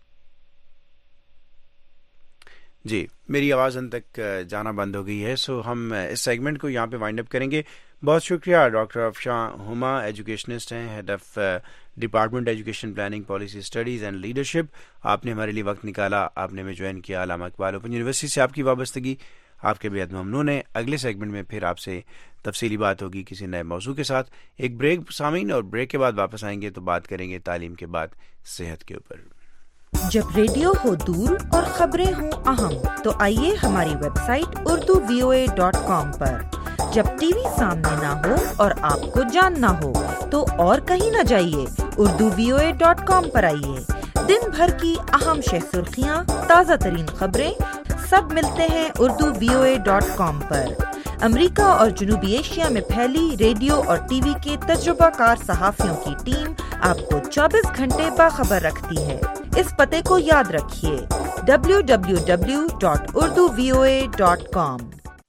جی میری آواز ان تک جانا بند ہو گئی ہے, سو ہم اس سیگمنٹ کو یہاں پہ وائنڈ اپ کریں گے. بہت شکریہ ڈاکٹر افشاں ہما, ایجوکیشنسٹ ہیں, head of department education planning policy studies and leadership. آپ نے ہمارے لیے وقت نکالا, آپ نے ہمیں جوائن کیا. علامہ اقبال اوپن یونیورسٹی سے آپ کی وابستگی آپ کے بے حد ممنون ہے. اگلے سیگمنٹ میں پھر آپ سے تفصیلی بات ہوگی کسی نئے موضوع کے ساتھ. ایک بریک سامعین, اور بریک کے بعد واپس آئیں گے تو بات کریں گے تعلیم کے بعد صحت کے اوپر. جب ریڈیو ہو دور اور خبریں ہوں اہم تو آئیے ہماری website Urdu V O A dot com پر. جب ٹی وی سامنے نہ ہو اور آپ کو جاننا ہو تو اور کہیں نہ جائیے, Urdu V O A dot com پر آئیے. دن بھر کی اہم شہ سرخیاں, تازہ ترین خبریں, سب ملتے ہیں Urdu V O A dot com پر۔ امریکہ اور جنوبی ایشیا میں پھیلی ریڈیو اور ٹی وی کے تجربہ کار صحافیوں کی ٹیم آپ کو چوبیس گھنٹے باخبر رکھتی ہے۔ اس پتے کو یاد رکھیے W W W dot Urdu V O A dot com.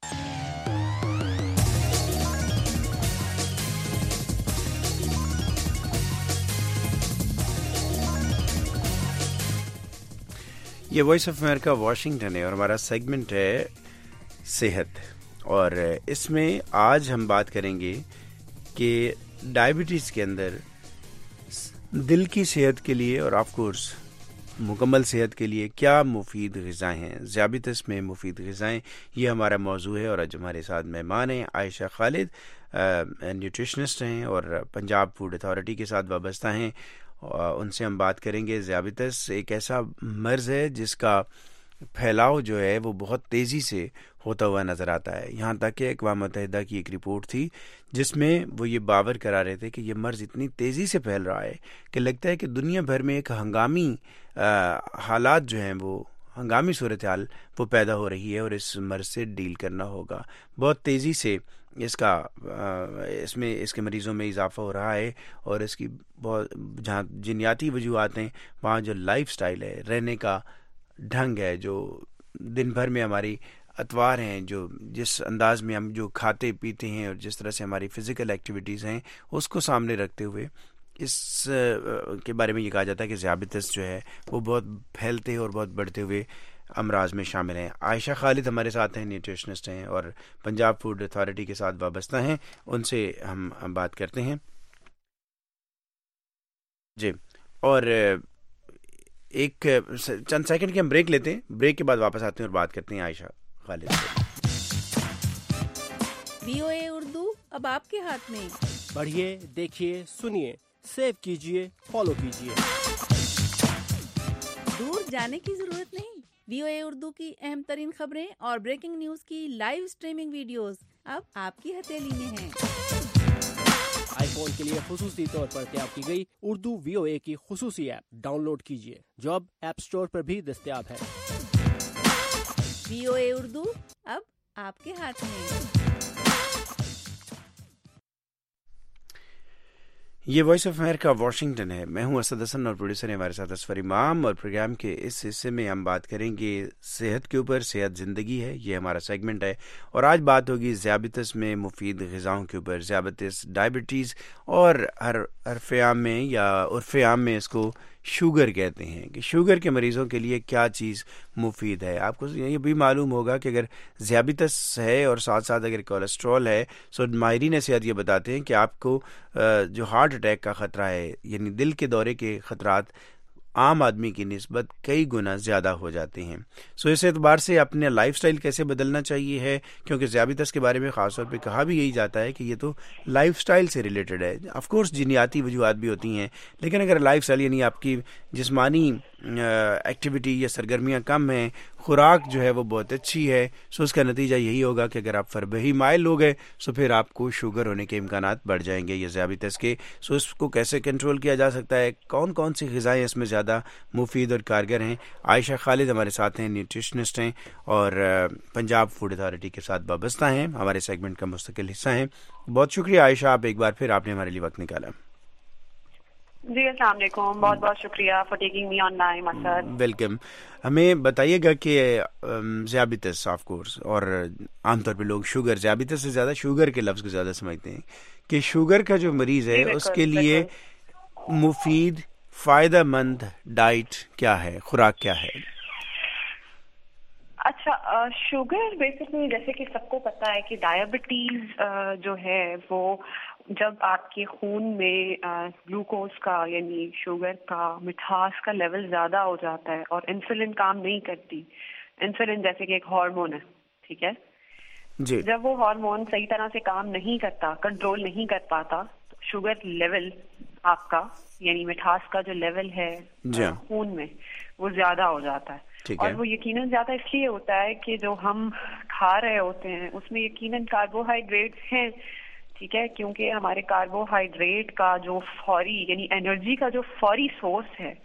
یہ وائس آف امریکہ واشنگٹن ہے اور ہمارا سیگمنٹ ہے صحت، اور اس میں آج ہم بات کریں گے کہ ڈائبٹیز کے اندر دل کی صحت کے لیے اور آف کورس مکمل صحت کے لیے کیا مفید غذائیں ہیں، ذیابیطس میں مفید غذائیں، یہ ہمارا موضوع ہے۔ اور آج ہمارے ساتھ مہمان ہیں عائشہ خالد، نیوٹریشنسٹ ہیں اور پنجاب فوڈ اتھارٹی کے ساتھ وابستہ ہیں۔ ان سے ہم بات کریں گے۔ ذیابیطس ایک ایسا مرض ہے جس کا پھیلاؤ جو ہے وہ بہت تیزی سے ہوتا ہوا نظر آتا ہے، یہاں تک کہ اقوام متحدہ کی ایک رپورٹ تھی جس میں وہ یہ باور کرا رہے تھے کہ یہ مرض اتنی تیزی سے پھیل رہا ہے کہ لگتا ہے کہ دنیا بھر میں ایک ہنگامی حالات جو ہیں وہ ہنگامی صورتحال وہ پیدا ہو رہی ہے اور اس مرض سے ڈیل کرنا ہوگا۔ بہت تیزی سے اس کا اس میں اس کے مریضوں میں اضافہ ہو رہا ہے، اور اس کی بہت جہاں جنیاتی وجوہات ہیں وہاں جو لائف سٹائل ہے، رہنے کا ڈھنگ ہے، جو دن بھر میں ہماری اطوار ہیں، جو جس انداز میں ہم جو کھاتے پیتے ہیں اور جس طرح سے ہماری فزیکل ایکٹیویٹیز ہیں اس کو سامنے رکھتے ہوئے اس کے بارے میں یہ کہا جاتا ہے کہ ذیابیطس جو ہے وہ بہت پھیلتے اور بہت بڑھتے ہوئے امراض میں شامل ہیں۔ عائشہ خالد ہمارے ساتھ ہیں، نیوٹریشنسٹ ہیں اور پنجاب فوڈ اتھارٹی کے ساتھ وابستہ ہیں، ان سے ہم بات کرتے ہیں جی۔ اور ایک چند سیکنڈ کے ہم بریک لیتے ہیں، بریک کے بعد واپس آتے ہیں اور بات کرتے ہیں عائشہ خالد سے۔ وی او اے اردو اب آپ کے ہاتھ میں، پڑھیے، دیکھیے، سنیے، سیو کیجیے، فالو کیجیے۔ دور جانے کی ضرورت نہیں، وی او اے اردو کی اہم ترین خبریں اور بریکنگ نیوز کی لائیو سٹریمنگ ویڈیوز اب آپ کی ہتھیلی میں ہیں۔ آئی فون کے لیے خصوصی طور پر تیار کی گئی اردو وی او اے کی خصوصی ایپ ڈاؤن لوڈ کیجیے، جو اب ایپ سٹور پر بھی دستیاب ہے۔ وی او اے اردو اب آپ کے ہاتھ میں۔ یہ وائس آف امریکہ واشنگٹن ہے، میں ہوں اسد حسن اور پروڈیوسر ہیں ہمارے ساتھ اسفر امام، اور پروگرام کے اس حصے میں ہم بات کریں گے صحت کے اوپر۔ صحت زندگی ہے، یہ ہمارا سیگمنٹ ہے، اور آج بات ہوگی ذیابیطس میں مفید غذاؤں کے اوپر۔ ذیابیطس، ڈائبٹیز، اور ہر عرف عام میں یا عرف عام میں اس کو شوگر کہتے ہیں کہ شوگر کے مریضوں کے لیے کیا چیز مفید ہے۔ آپ کو یہ بھی معلوم ہوگا کہ اگر ذیابیطس ہے اور ساتھ ساتھ اگر کولیسٹرول ہے، سو ماہرین صحت یہ بتاتے ہیں کہ آپ کو جو ہارٹ اٹیک کا خطرہ ہے، یعنی دل کے دورے کے خطرات عام آدمی کی نسبت کئی گنا زیادہ ہو جاتے ہیں۔ سو اس اعتبار سے اپنے لائف سٹائل کیسے بدلنا چاہیے ہے، کیونکہ ذیابیطس کے بارے میں خاص طور پہ کہا بھی یہی جاتا ہے کہ یہ تو لائف سٹائل سے ریلیٹڈ ہے۔ آف کورس جینیاتی وجوہات بھی ہوتی ہیں، لیکن اگر لائف سٹائل یعنی آپ کی جسمانی ایکٹیویٹی یا سرگرمیاں کم ہیں، خوراک جو ہے وہ بہت اچھی ہے، سو اس کا نتیجہ یہی ہوگا کہ اگر آپ فربہی مائل لوگ ہیں سو پھر آپ کو شوگر ہونے کے امکانات بڑھ جائیں گے، یہ ذیابیطس کے۔ سو اس کو کیسے کنٹرول کیا جا سکتا ہے، کون کون سی غذائیں اس میں زیادہ مفید اور کارگر ہیں۔ عائشہ خالد ہمارے ساتھ ہیں، نیوٹریشنسٹ ہیں اور پنجاب فوڈ اتھارٹی کے ساتھ وابستہ ہیں، ہمارے سیگمنٹ کا مستقل حصہ ہیں۔ بہت شکریہ عائشہ، آپ ایک بار پھر آپ نے ہمارے لیے وقت نکالا۔ جی السلام علیکم، بہت بہت شکریہ for taking me online مسد۔ ویلکم۔ ہمیں بتائیے گا کہ ذیابیطس آف کورس، اور عام طور پہ لوگ شوگر، ذیابیطس سے زیادہ شوگر کے لفظ کو زیادہ سمجھتے ہیں، کہ شوگر کا جو مریض ہے اس کے لیے مفید فائدہ مند ڈائٹ کیا ہے، خوراک کیا ہے؟ اچھا، شوگر بیسکلی جیسے کہ سب کو پتا ہے کہ ڈائبٹیز جو ہے وہ جب آپ کے خون میں گلوکوز کا یعنی شوگر کا مٹھاس کا لیول زیادہ ہو جاتا ہے اور انسولین کام نہیں کرتی۔ انسولین جیسے کہ ایک ہارمون ہے، ٹھیک ہے جی، جب وہ ہارمون صحیح طرح سے کام نہیں کرتا، کنٹرول نہیں کر پاتا، تو شوگر لیول آپ کا یعنی مٹھاس کا جو لیول ہے خون میں وہ زیادہ ہو جاتا ہے، اور وہ یقیناً زیادہ اس لیے ہوتا ہے کہ جو ہم کھا رہے ہوتے ہیں اس میں یقیناً کاربوہائیڈریٹس ہیں، ٹھیک ہے، کیونکہ ہمارے کاربوہائیڈریٹ کا جو فوری یعنی انرجی کا جو فوری سورس ہے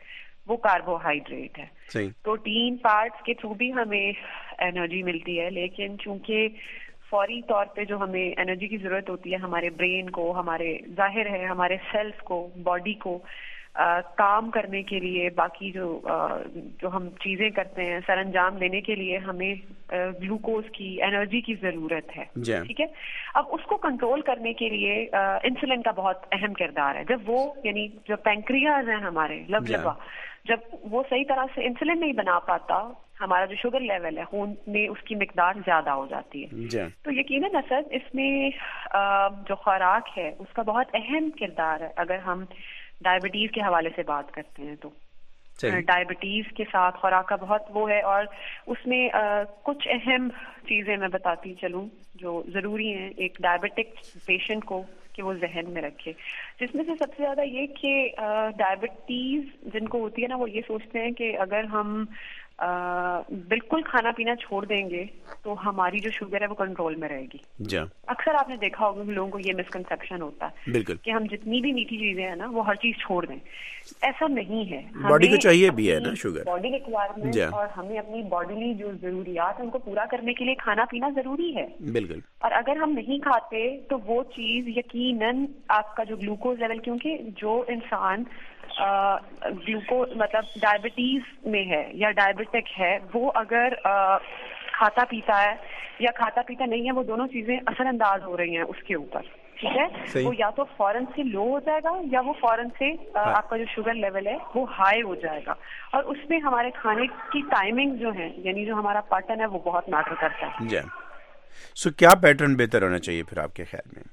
وہ کاربوہائیڈریٹ ہے. پروٹین پارٹس کے تھرو بھی ہمیں انرجی ملتی ہے، لیکن چونکہ فوری طور پہ جو ہمیں انرجی کی ضرورت ہوتی ہے ہمارے برین کو، ہمارے ظاہر ہے ہمارے سیلز کو، باڈی کو آ, کام کرنے کے لیے، باقی جو آ, جو ہم چیزیں کرتے ہیں سر انجام دینے کے لیے ہمیں گلوکوز کی انرجی کی ضرورت ہے. ٹھیک ہے. اب اس کو کنٹرول کرنے کے لیے انسولن کا بہت اہم کردار ہے. جب وہ یعنی جو پینکریاز ہیں ہمارے لبلبا، جب وہ صحیح طرح سے انسولن نہیں بنا پاتا، ہمارا جو شوگر لیول ہے خون میں اس کی مقدار زیادہ ہو جاتی ہے. تو یقیناً اسد اس میں جو خوراک ہے اس کا بہت اہم کردار ہے. اگر ہم ڈائبٹیز کے حوالے سے بات کرتے ہیں تو ڈائبٹیز کے ساتھ خوراک کا بہت وہ ہے، اور اس میں کچھ اہم چیزیں میں بتاتی چلوں جو ضروری ہیں ایک ڈائبٹک پیشنٹ کو کہ وہ ذہن میں رکھے. جس میں سے سب سے زیادہ یہ کہ ڈائبٹیز جن کو ہوتی ہے نا وہ یہ سوچتے ہیں کہ اگر ہم بالکل کھانا پینا چھوڑ دیں گے تو ہماری جو شوگر ہے وہ کنٹرول میں رہے گی. جا. اکثر آپ نے دیکھا ہوگا کہ لوگوں کو یہ مسکنسیپشن ہوتا ہے بالکل کہ ہم جتنی بھی میٹھی چیزیں ہیں نا وہ ہر چیز چھوڑ دیں. ایسا نہیں ہے. باڈی کو چاہیے بھی ہے نا شوگر، باڈی ریکوائرمنٹ، اور ہمیں اپنی باڈیلی جو ضروریات ہیں ان کو پورا کرنے کے لیے کھانا پینا ضروری ہے. بالکل. اور اگر ہم نہیں کھاتے تو وہ چیز یقیناً آپ کا جو گلوکوز لیول، کیونکہ جو انسان گلوکوز مطلب ڈائبٹیز میں ہے یا ڈائبٹک ہے، وہ اگر کھاتا پیتا ہے یا کھاتا پیتا نہیں ہے، وہ دونوں چیزیں اثر انداز ہو رہی ہیں اس کے اوپر. ٹھیک ہے. وہ یا تو فوراً سے لو ہو جائے گا یا وہ فوراً سے آپ کا جو شوگر لیول ہے وہ ہائی ہو جائے گا. اور اس میں ہمارے کھانے کی ٹائمنگ جو ہے یعنی جو ہمارا پیٹرن ہے وہ بہت میٹر کرتا ہے. جی. سو کیا پیٹرن بہتر ہونا چاہیے پھر آپ کے خیال میں؟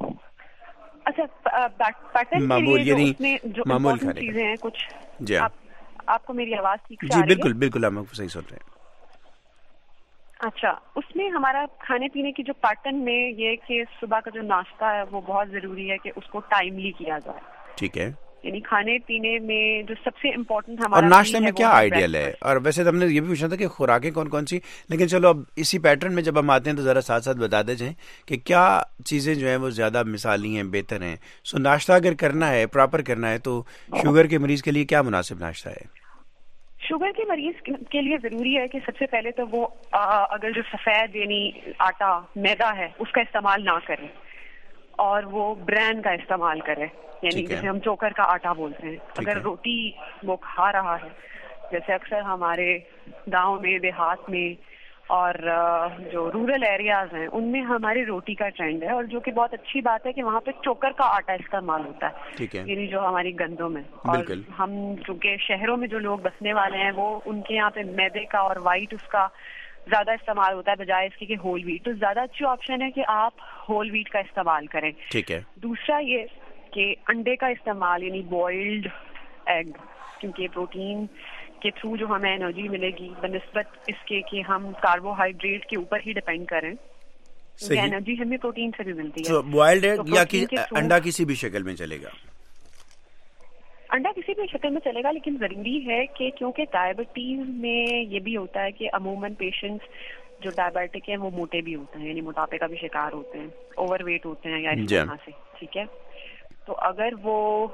اچھا پیٹرن معمول یعنی جو معمول چیزیں ہیں کچھ. جی. آپ کو میری آواز ٹھیک سے جی بالکل بالکل ہم صحیح سن رہے ہیں. اچھا، اس میں ہمارا کھانے پینے کی جو پیٹرن میں یہ کہ صبح کا جو ناشتہ ہے وہ بہت ضروری ہے کہ اس کو ٹائملی کیا جائے. ٹھیک ہے. یعنی کھانے پینے میں جو سب سے امپورٹنٹ ہمارا اور ناشتے میں کیا آئیڈیل ہے؟ اور ویسے تو ہم نے یہ بھی پوچھنا تھا کہ خوراکیں کون کون سی، لیکن چلو اب اسی پیٹرن میں جب ہم آتے ہیں تو ذرا ساتھ ساتھ بتا دے جائیں کہ کیا چیزیں جو ہیں وہ زیادہ مثالی ہیں، بہتر ہیں. سو ناشتہ اگر کرنا ہے، پراپر کرنا ہے، تو شوگر کے مریض کے لیے کیا مناسب ناشتہ ہے؟ شوگر کے مریض کے لیے ضروری ہے کہ سب سے پہلے تو وہ اگر جو سفید یعنی آٹا میدا ہے اس کا استعمال نہ کرے، اور وہ برین کا استعمال کرے، یعنی جیسے ہم چوکر کا آٹا بولتے ہیں. اگر روٹی وہ کھا رہا ہے، جیسے اکثر ہمارے گاؤں میں، دیہات میں اور جو رورل ایریاز ہیں ان میں ہماری روٹی کا ٹرینڈ ہے، اور جو کہ بہت اچھی بات ہے کہ وہاں پہ چوکر کا آٹا استعمال ہوتا ہے، یعنی جو ہماری گندوں میں. اور ہم چونکہ شہروں میں جو لوگ بسنے والے ہیں وہ ان کے یہاں پہ میدے کا اور وائٹ اس کا زیادہ استعمال ہوتا ہے بجائے اس کے کہ ہول ویٹ. تو زیادہ اچھی آپشن ہے کہ آپ ہول ویٹ کا استعمال کریں. ٹھیک ہے. دوسرا یہ کہ انڈے کا استعمال یعنی بوائلڈ ایگ، کیونکہ پروٹین کے تھرو جو ہمیں انرجی ملے گی بنسبت اس کے کہ ہم کاربوہائیڈریٹ کے اوپر ہی ڈیپینڈ کریں، انرجی ہمیں پروٹین سے بھی ملتی ہے. بوائلڈ ایگ یا انڈا کسی بھی شکل میں چلے گا؟ انڈا کسی بھی شکل میں چلے گا، لیکن ضروری ہے کہ کیونکہ ڈائبٹیز میں یہ بھی ہوتا ہے کہ عموماً پیشنٹس جو ڈائبٹک ہیں وہ موٹے بھی ہوتے ہیں، یعنی موٹاپے کا بھی شکار ہوتے ہیں، اوور ویٹ ہوتے ہیں یا اس طرح سے. ٹھیک ہے. تو اگر وہ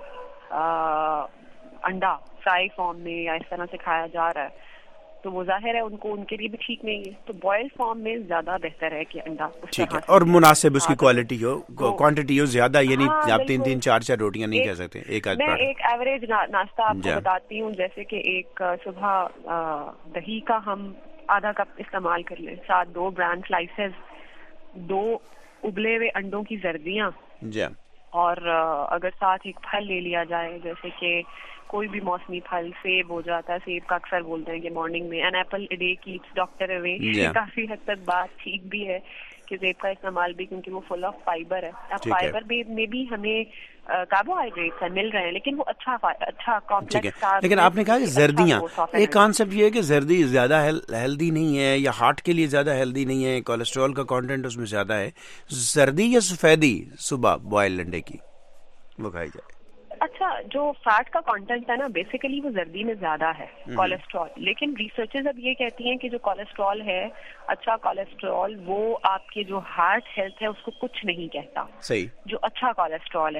انڈا فرائی فارم میں یا اس طرح سے کھایا جا رہا ہے تو وہ ظاہر ہے ان کو ان کے لیے بھی ٹھیک نہیں ہے. تو بوائل فارم میں زیادہ بہتر ہے کہ انڈا ٹھیک ہے، اور مناسب اس کی کوالٹی ہو، کوانٹٹی ہو زیادہ، یعنی آپ تین تین چار چار روٹیاں نہیں کہہ سکتے ایک آدھ. میں ایک ایوریج ناشتہ آپ کو بتاتی ہوں، جیسے کہ ایک صبح دہی کا ہم آدھا کپ استعمال کر لیں، ساتھ دو بران سلائسز، دو ابلے ہوئے انڈوں کی زردیاں، اور اگر ساتھ ایک پھل لے لیا جائے، جیسے کہ کوئی بھی موسمی پھل، سیب ہو جاتا ہے، سیب کا اکثر بولتے ہیں کہ مارننگ میں an apple a day keeps doctor away. کافی حد تک بات ٹھیک بھی ہے کہ سیب کا استعمال بھی، کیونکہ وہ فل آف فائبر ہے. اب فائبر میں بھی ہمیں کاربوہائیڈریٹس مل رہے ہیں، لیکن وہ اچھا اچھا کمپلیکس. لیکن آپ نے کہا کہ زردیاں، ایک کانسیپٹ یہ ہے کہ زردی زیادہ ہیلدی نہیں ہے یا ہارٹ کے لیے زیادہ ہیلدی نہیں ہے، کولیسٹرول کا کانٹینٹ اس میں زیادہ ہے. زردی یا سفیدی صبح بوائل انڈے کی وہ کھائی جائے؟ اچھا، جو فیٹ کا کانٹینٹ ہے نا بیسیکلی وہ زردی میں زیادہ ہے، کولیسٹرول. لیکن ریسرچرز اب یہ کہتی ہیں کہ جو کولیسٹرول ہے، اچھا کولیسٹرول، وہ آپ کے جو ہارٹ ہیلتھ ہے اس کو کچھ نہیں کہتا. صحیح. جو اچھا کولیسٹرول ہے،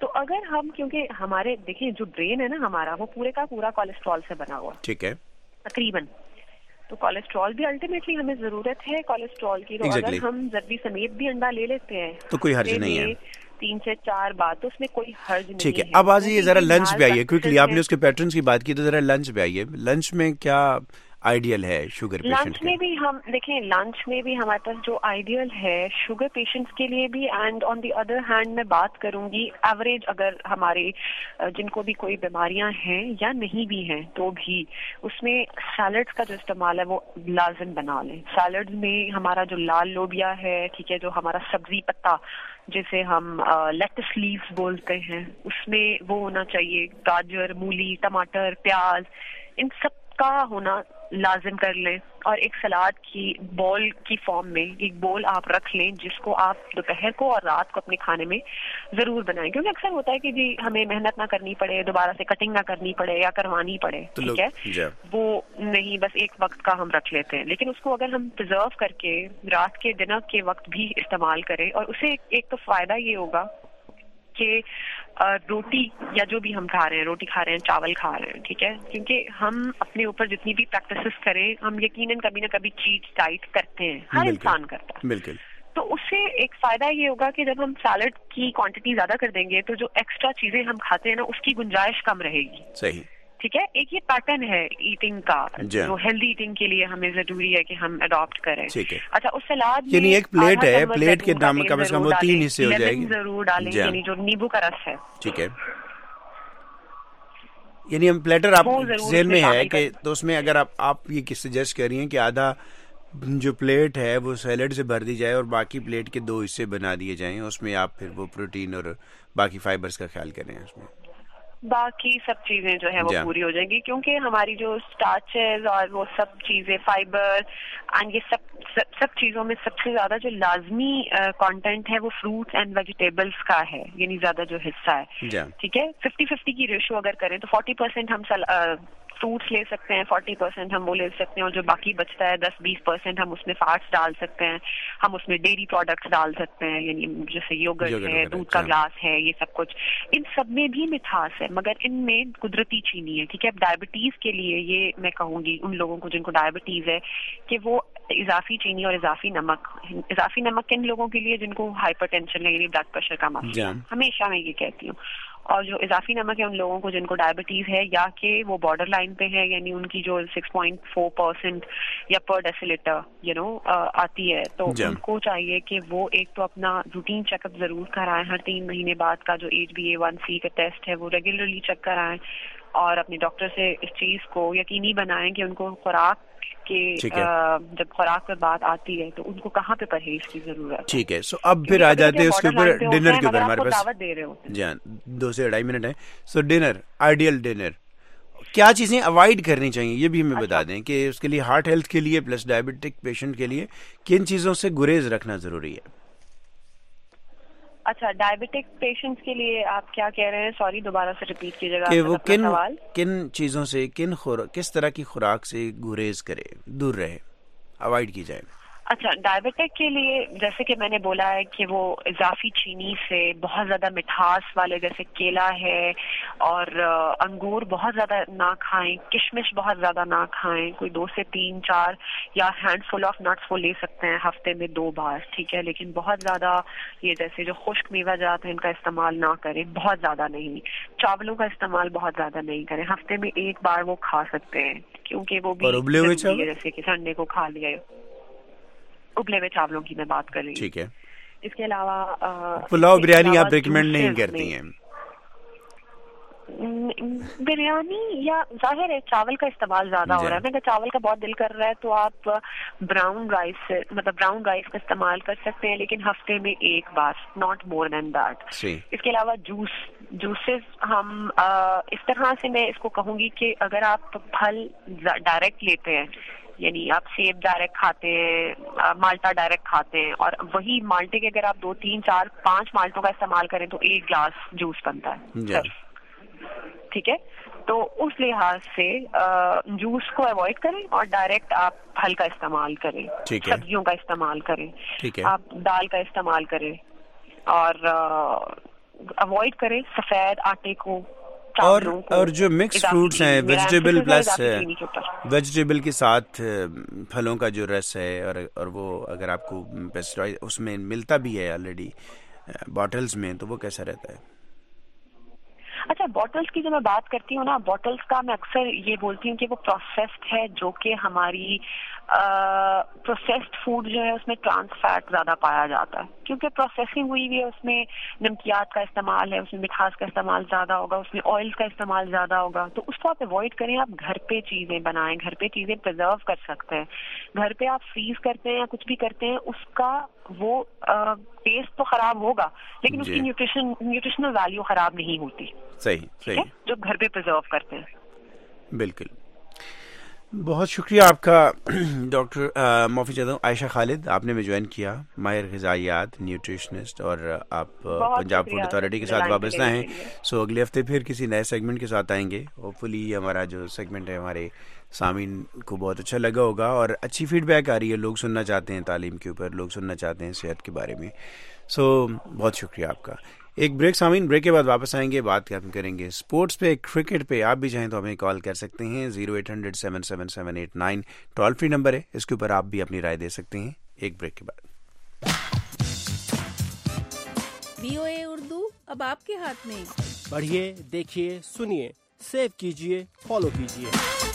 تو اگر ہم, کیونکہ ہمارے دیکھیں جو برین ہے نا ہمارا, وہ پورے کا پورا کولیسٹرول سے بنا ہوا, ٹھیک ہے, تقریباً. تو کولیسٹرول بھی الٹیمیٹلی ہمیں ضرورت ہے کولیسٹرول کی. تو exactly. اگر ہم زردی سمیت بھی انڈا لے لیتے ہیں تو کوئی حرج نہیں ہے, تین سے چار بار, تو اس میں کوئی حرج نہیں ہے. ٹھیک ہے. اب آجیے ذرا لنچ پہ آئیے کوئکلی, آپ نے اس کے پیٹرنس کی بات کی تو ذرا لنچ پہ آئیے. لنچ میں کیا آئیڈیل ہے شوگر پیشنٹ؟ لنچ میں بھی ہم دیکھیں, لنچ میں بھی ہمارے پاس جو آئیڈیل ہے شوگر پیشنٹس کے لیے بھی, and on the other hand میں بات کروں گی ایوریج اگر ہمارے جن کو بھی کوئی بیماریاں ہیں یا نہیں بھی ہیں تو بھی, اس میں سیلڈس کا جو استعمال ہے وہ لازم بنا لیں. سیلڈز میں ہمارا جو لال لوبیا ہے, ٹھیک ہے, جو ہمارا سبزی پتا جسے ہم لیٹس لیوز بولتے ہیں, اس میں وہ ہونا چاہیے. گاجر, مولی, ٹماٹر, پیاز, ان سب کا ہونا لازم کر لیں. اور ایک سلاد کی بول کی فارم میں ایک بول آپ رکھ لیں جس کو آپ دوپہر کو اور رات کو اپنے کھانے میں ضرور بنائیں, کیونکہ اکثر ہوتا ہے کہ جی ہمیں محنت نہ کرنی پڑے, دوبارہ سے کٹنگ نہ کرنی پڑے یا کروانی پڑے, ٹھیک ہے, وہ نہیں, بس ایک وقت کا ہم رکھ لیتے ہیں. لیکن اس کو اگر ہم پرزرو کر کے رات کے ڈنر کے وقت بھی استعمال کریں, اور اسے ایک تو فائدہ یہ ہوگا کہ روٹی یا جو بھی ہم کھا رہے ہیں, روٹی کھا رہے ہیں, چاول کھا رہے ہیں, ٹھیک ہے, کیونکہ ہم اپنے اوپر جتنی بھی پریکٹسز کریں, ہم یقیناً کبھی نہ کبھی چیٹ ڈائٹ کرتے ہیں, ہر انسان کرتا ہے. بالکل. تو اس سے ایک فائدہ یہ ہوگا کہ جب ہم سیلڈ کی کوانٹٹی زیادہ کر دیں گے تو جو ایکسٹرا چیزیں ہم کھاتے ہیں نا اس کی گنجائش کم رہے گی. صحیح, ٹھیک ہے. ایک یہ پیٹرن ہے ایٹنگ کا جو ہیلدی ایٹنگ کے لیے ہمیں ضروری ہے کہ ہم اڈاپٹ کریں. ٹھیک ہے. اچھا, اس سلاد یعنی ایک پلیٹ ہے, پلیٹ کے نام کم از کم وہ تین حصے ہو جائے گی, ضرور ڈالیں, یعنی جو نیبو کا رس ہے. ٹھیک ہے. یعنی ہم پلیٹر آپ ذہن میں ہے کہ تو اس میں اگر آپ آپ یہ سجیسٹ کر رہی ہیں کہ آدھا جو پلیٹ ہے وہ سیلڈ سے بھر دی جائے اور باقی پلیٹ کے دو حصے بنا دیے جائیں, اس میں آپ پھر وہ پروٹین اور باقی فائبرز کا خیال کریں, اس میں باقی سب چیزیں جو ہے وہ پوری ہو جائیں گی, کیونکہ ہماری جو اسٹارچز اور وہ سب چیزیں, فائبر اینڈ یہ سب سب, سب چیزوں میں سب سے زیادہ جو لازمی کانٹینٹ ہے وہ فروٹس اینڈ ویجیٹیبلس کا ہے, یعنی زیادہ جو حصہ ہے. ٹھیک ہے, ففٹی ففٹی کی ریشو اگر کریں تو فورٹی پرسینٹ ہم فروٹس لے سکتے ہیں, فورٹی پرسینٹ ہم وہ لے سکتے ہیں, اور جو باقی بچتا ہے دس بیس پرسینٹ ہم اس میں فیٹس ڈال سکتے ہیں, ہم اس میں ڈیری پروڈکٹس ڈال سکتے ہیں, یعنی جیسے یوگرٹ ہے, دودھ کا گلاس ہے, یہ سب کچھ. ان سب میں بھی مٹھاس ہے مگر ان میں قدرتی چینی ہے. ٹھیک ہے. اب ڈائبٹیز کے لیے یہ میں کہوں گی ان لوگوں کو جن کو ڈائبٹیز ہے کہ وہ اضافی چینی اور اضافی نمک, اضافی نمک کن لوگوں کے لیے جن کو ہائپر ٹینشن ہے, یعنی بلڈ پریشر کا مسئلہ, ہمیشہ میں یہ کہتی ہوں, اور جو اضافی نمک ہے ان لوگوں کو جن کو ڈائبٹیز ہے یا کہ وہ بارڈر لائن پہ ہے, یعنی ان کی جو سکس پوائنٹ فور پرسینٹ یا پر ڈیسی لیٹر یو نو آتی ہے, تو ان کو چاہیے کہ وہ ایک تو اپنا روٹین چیک اپ ضرور کرائیں, ہر تین مہینے بعد کا جو H B A one C کا ٹیسٹ ہے وہ ریگولرلی چیک کرائیں, اور اپنے ڈاکٹر سے اس چیز کو یقینی بنائیں کہ ان کو خوراک کہ جب خوراک پر بات آتی ہے تو ان کو کہاں پہ پرہیز کی ضرورت ہے. ٹھیک ہے. سو اب پھر آ جاتے ہیں اس کے اوپر ڈنر کے اوپر, ہمارے پاس دعوت دے رہے ہوتے جی دو سے اڑائی منٹ ہے. سو ڈنر, آئیڈیل ڈنر کیا چیزیں اوائڈ کرنی چاہیے یہ بھی ہمیں بتا دیں کہ اس کے لیے ہارٹ ہیلتھ کے لیے پلس ڈائبٹک پیشنٹ کے لیے کن چیزوں سے گریز رکھنا ضروری ہے. اچھا, ڈائبٹک پیشنٹس کے لیے آپ کیا کہہ رہے ہیں, سوری دوبارہ سے ریپیٹ کیجیے گا کہ وہ کن کن چیزوں سے, کن کس طرح کی خوراک سے گریز کرے, دور رہے, اوائڈ کی جائے. اچھا, ڈائبٹک کے لیے جیسے کہ میں نے بولا ہے کہ وہ اضافی چینی سے, بہت زیادہ مٹھاس والے جیسے کیلا ہے اور انگور بہت زیادہ نہ کھائیں, کشمش بہت زیادہ نہ کھائیں, کوئی دو سے تین چار یا ہینڈ فل آف نٹس وہ لے سکتے ہیں ہفتے میں دو بار. ٹھیک ہے, لیکن بہت زیادہ یہ جیسے جو خشک میوہ جات ہیں ان کا استعمال نہ کریں, بہت زیادہ نہیں. چاولوں کا استعمال بہت زیادہ نہیں کریں, ہفتے میں ایک بار وہ کھا سکتے ہیں کیونکہ وہ بھی جیسے کہ سنڈے کو کھا لیا, ابلے ہوئے چاولوں کی میں بات کر رہی ہوں. ٹھیک ہے. اس کے علاوہ پلاؤ بریانی آپ ریکمینڈ نہیں کرتی ہیں؟ بریانی یا ظاہر ہے چاول کا استعمال زیادہ ہو رہا ہے, اگر چاول کا بہت دل کر رہا ہے تو آپ براؤن رائس سے مطلب براؤن رائس کا استعمال کر سکتے ہیں, لیکن ہفتے میں ایک بار, ناٹ مور دین دیٹ. اس کے علاوہ جوس جوسز ہم اس طرح سے میں اس کو کہوں گی کہ اگر آپ پھل ڈائریکٹ لیتے ہیں, یعنی آپ سیب ڈائریکٹ کھاتے ہیں, مالٹا ڈائریکٹ کھاتے ہیں, اور وہی مالٹے کے اگر آپ دو تین چار پانچ مالٹوں کا استعمال کریں تو ایک گلاس جوس بنتا ہے. ٹھیک ہے, تو اس لحاظ سے جوس کو اوائڈ کریں اور ڈائریکٹ آپ پھل کا استعمال کریں, سبزیوں کا استعمال کریں, آپ دال کا استعمال کریں, اور اوائڈ کریں سفید آٹے کو اور اور جو مکس فروٹس ہیں ویجیٹیبل پلس ویجیٹیبل کے ساتھ پھلوں کا جو رس ہے اور اور وہ اگر آپ کو پیسٹرائز اس میں ملتا بھی ہے آلریڈی باٹلز میں تو وہ کیسا رہتا ہے؟ اچھا باٹلز کی جو میں بات کرتی ہوں نا باٹلز کا میں اکثر یہ بولتی ہوں کہ وہ پروسیسڈ ہے جو کہ ہماری پروسیسڈ فوڈ جو ہے اس میں ٹرانس فیٹ زیادہ پایا جاتا ہے کیونکہ پروسیسنگ ہوئی ہوئی ہے اس میں نمکیات کا استعمال ہے اس میں مٹھاس کا استعمال زیادہ ہوگا اس میں آئل کا استعمال زیادہ ہوگا تو اس کو آپ اوائڈ کریں آپ گھر پہ چیزیں بنائیں گھر پہ چیزیں پرزرو کر سکتے ہیں گھر پہ آپ فریز کرتے ہیں یا کچھ بھی کرتے ہیں اس کا وہ ٹیسٹ تو خراب ہوگا لیکن اس کی نیوٹریشن نیوٹریشنل ویلیو خراب نہیں ہوتی صحیح صحیح جو گھر پہ پرزرو کرتے ہیں. بالکل بہت شکریہ آپ کا ڈاکٹر معافی چاہتا ہوں عائشہ خالد آپ نے بھی جوائن کیا ماہر غذائیات نیوٹریشنسٹ اور آپ پنجاب فوڈ اتھارٹی کے ساتھ وابستہ ہیں. سو اگلے ہفتے پھر کسی نئے سیگمنٹ کے ساتھ آئیں گے. ہوپ فلی ہمارا جو سیگمنٹ ہے ہمارے سامعین کو بہت اچھا لگا ہوگا اور اچھی فیڈ بیک آ رہی ہے لوگ سننا چاہتے ہیں تعلیم کے اوپر لوگ سننا چاہتے ہیں صحت کے بارے میں. سو بہت شکریہ آپ کا. ایک بریک سامعین بریک کے بعد واپس آئیں گے بات ہم کریں گے اسپورٹس پہ کرکٹ پہ. آپ بھی چاہیں تو ہمیں کال کر سکتے ہیں zero eight hundred seven seven seven eight nine toll free number ہے اس کے اوپر آپ بھی اپنی رائے دے سکتے ہیں. ایک بریک کے بعد وی او اے اردو اب آپ کے ہاتھ میں. پڑھیے دیکھیے سنیے سیو کیجیے فالو کیجیے.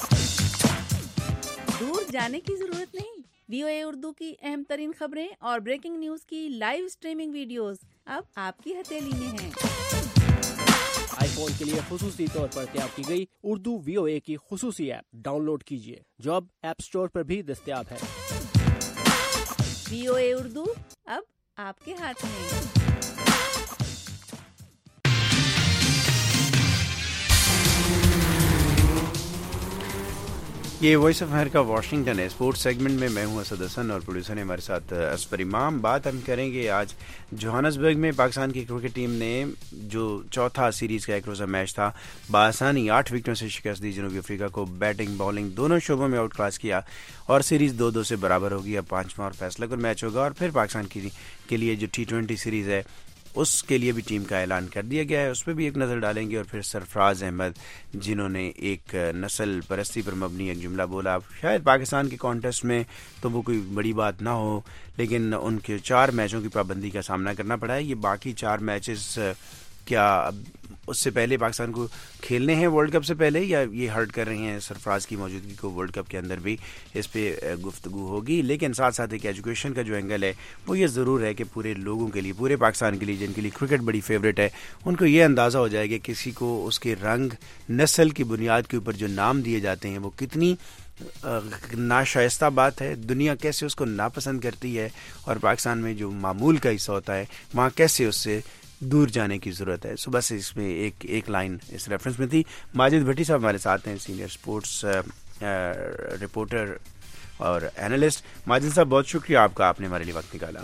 دور جانے کی ضرورت نہیں. وی او اے اردو کی اہم ترین خبریں اور بریکنگ نیوز کی لائیو اسٹریمنگ ویڈیوز اب آپ کی ہتھیلی میں ہیں. آئی فون کے لیے خصوصی طور پر تیار کی گئی اردو وی او اے کی خصوصی ایپ ڈاؤن لوڈ کیجیے جو اب ایپ اسٹور پر بھی دستیاب ہے. وی او اے اردو اب آپ کے ہاتھ میں. یہ وائس آف امریکہ واشنگٹن ہے. اسپورٹس سیگمنٹ میں میں ہوں اسد حسن اور پروڈیوسر نے ہمارے ساتھ اسفر امام. بات ہم کریں گے آج جوہانسبرگ میں پاکستان کی کرکٹ ٹیم نے جو چوتھا سیریز کا ایک روزہ میچ تھا بآسانی آٹھ وکٹوں سے شکست دی جنوبی افریقہ کو. بیٹنگ بالنگ دونوں شعبوں میں آؤٹ کلاس کیا اور سیریز دو دو سے برابر ہوگی. اب پانچواں اور فیصلہ کن میچ ہوگا اور پھر پاکستان کی کے لیے جو ٹی ٹوینٹی سیریز ہے اس کے لیے بھی ٹیم کا اعلان کر دیا گیا ہے. اس پہ بھی ایک نظر ڈالیں گے اور پھر سرفراز احمد جنہوں نے ایک نسل پرستی پر مبنی ایک جملہ بولا. شاید پاکستان کے کانٹیسٹ میں تو وہ کوئی بڑی بات نہ ہو لیکن ان کے چار میچوں کی پابندی کا سامنا کرنا پڑا ہے. یہ باقی چار میچز کیا اس سے پہلے پاکستان کو کھیلنے ہیں ورلڈ کپ سے پہلے یا یہ ہرٹ کر رہے ہیں سرفراز کی موجودگی کو ورلڈ کپ کے اندر بھی اس پہ گفتگو ہوگی. لیکن ساتھ ساتھ ایک ایجوکیشن کا جو اینگل ہے وہ یہ ضرور ہے کہ پورے لوگوں کے لیے پورے پاکستان کے لیے جن کے لیے کرکٹ بڑی فیوریٹ ہے ان کو یہ اندازہ ہو جائے کہ کسی کو اس کے رنگ نسل کی بنیاد کے اوپر جو نام دیے جاتے ہیں وہ کتنی ناشائستہ بات ہے. دنیا کیسے اس کو ناپسند کرتی ہے اور پاکستان میں جو معمول کا حصہ ہوتا ہے وہاں کیسے اس سے دور جانے کی ضرورت ہے. صبح سے اس میں ایک ایک لائن اس ریفرنس میں تھی. ماجد بھٹی صاحب ہمارے ساتھ ہیں سینئر سپورٹس رپورٹر اور اینالسٹ. ماجد صاحب بہت شکریہ آپ کا آپ نے ہمارے لیے وقت نکالا.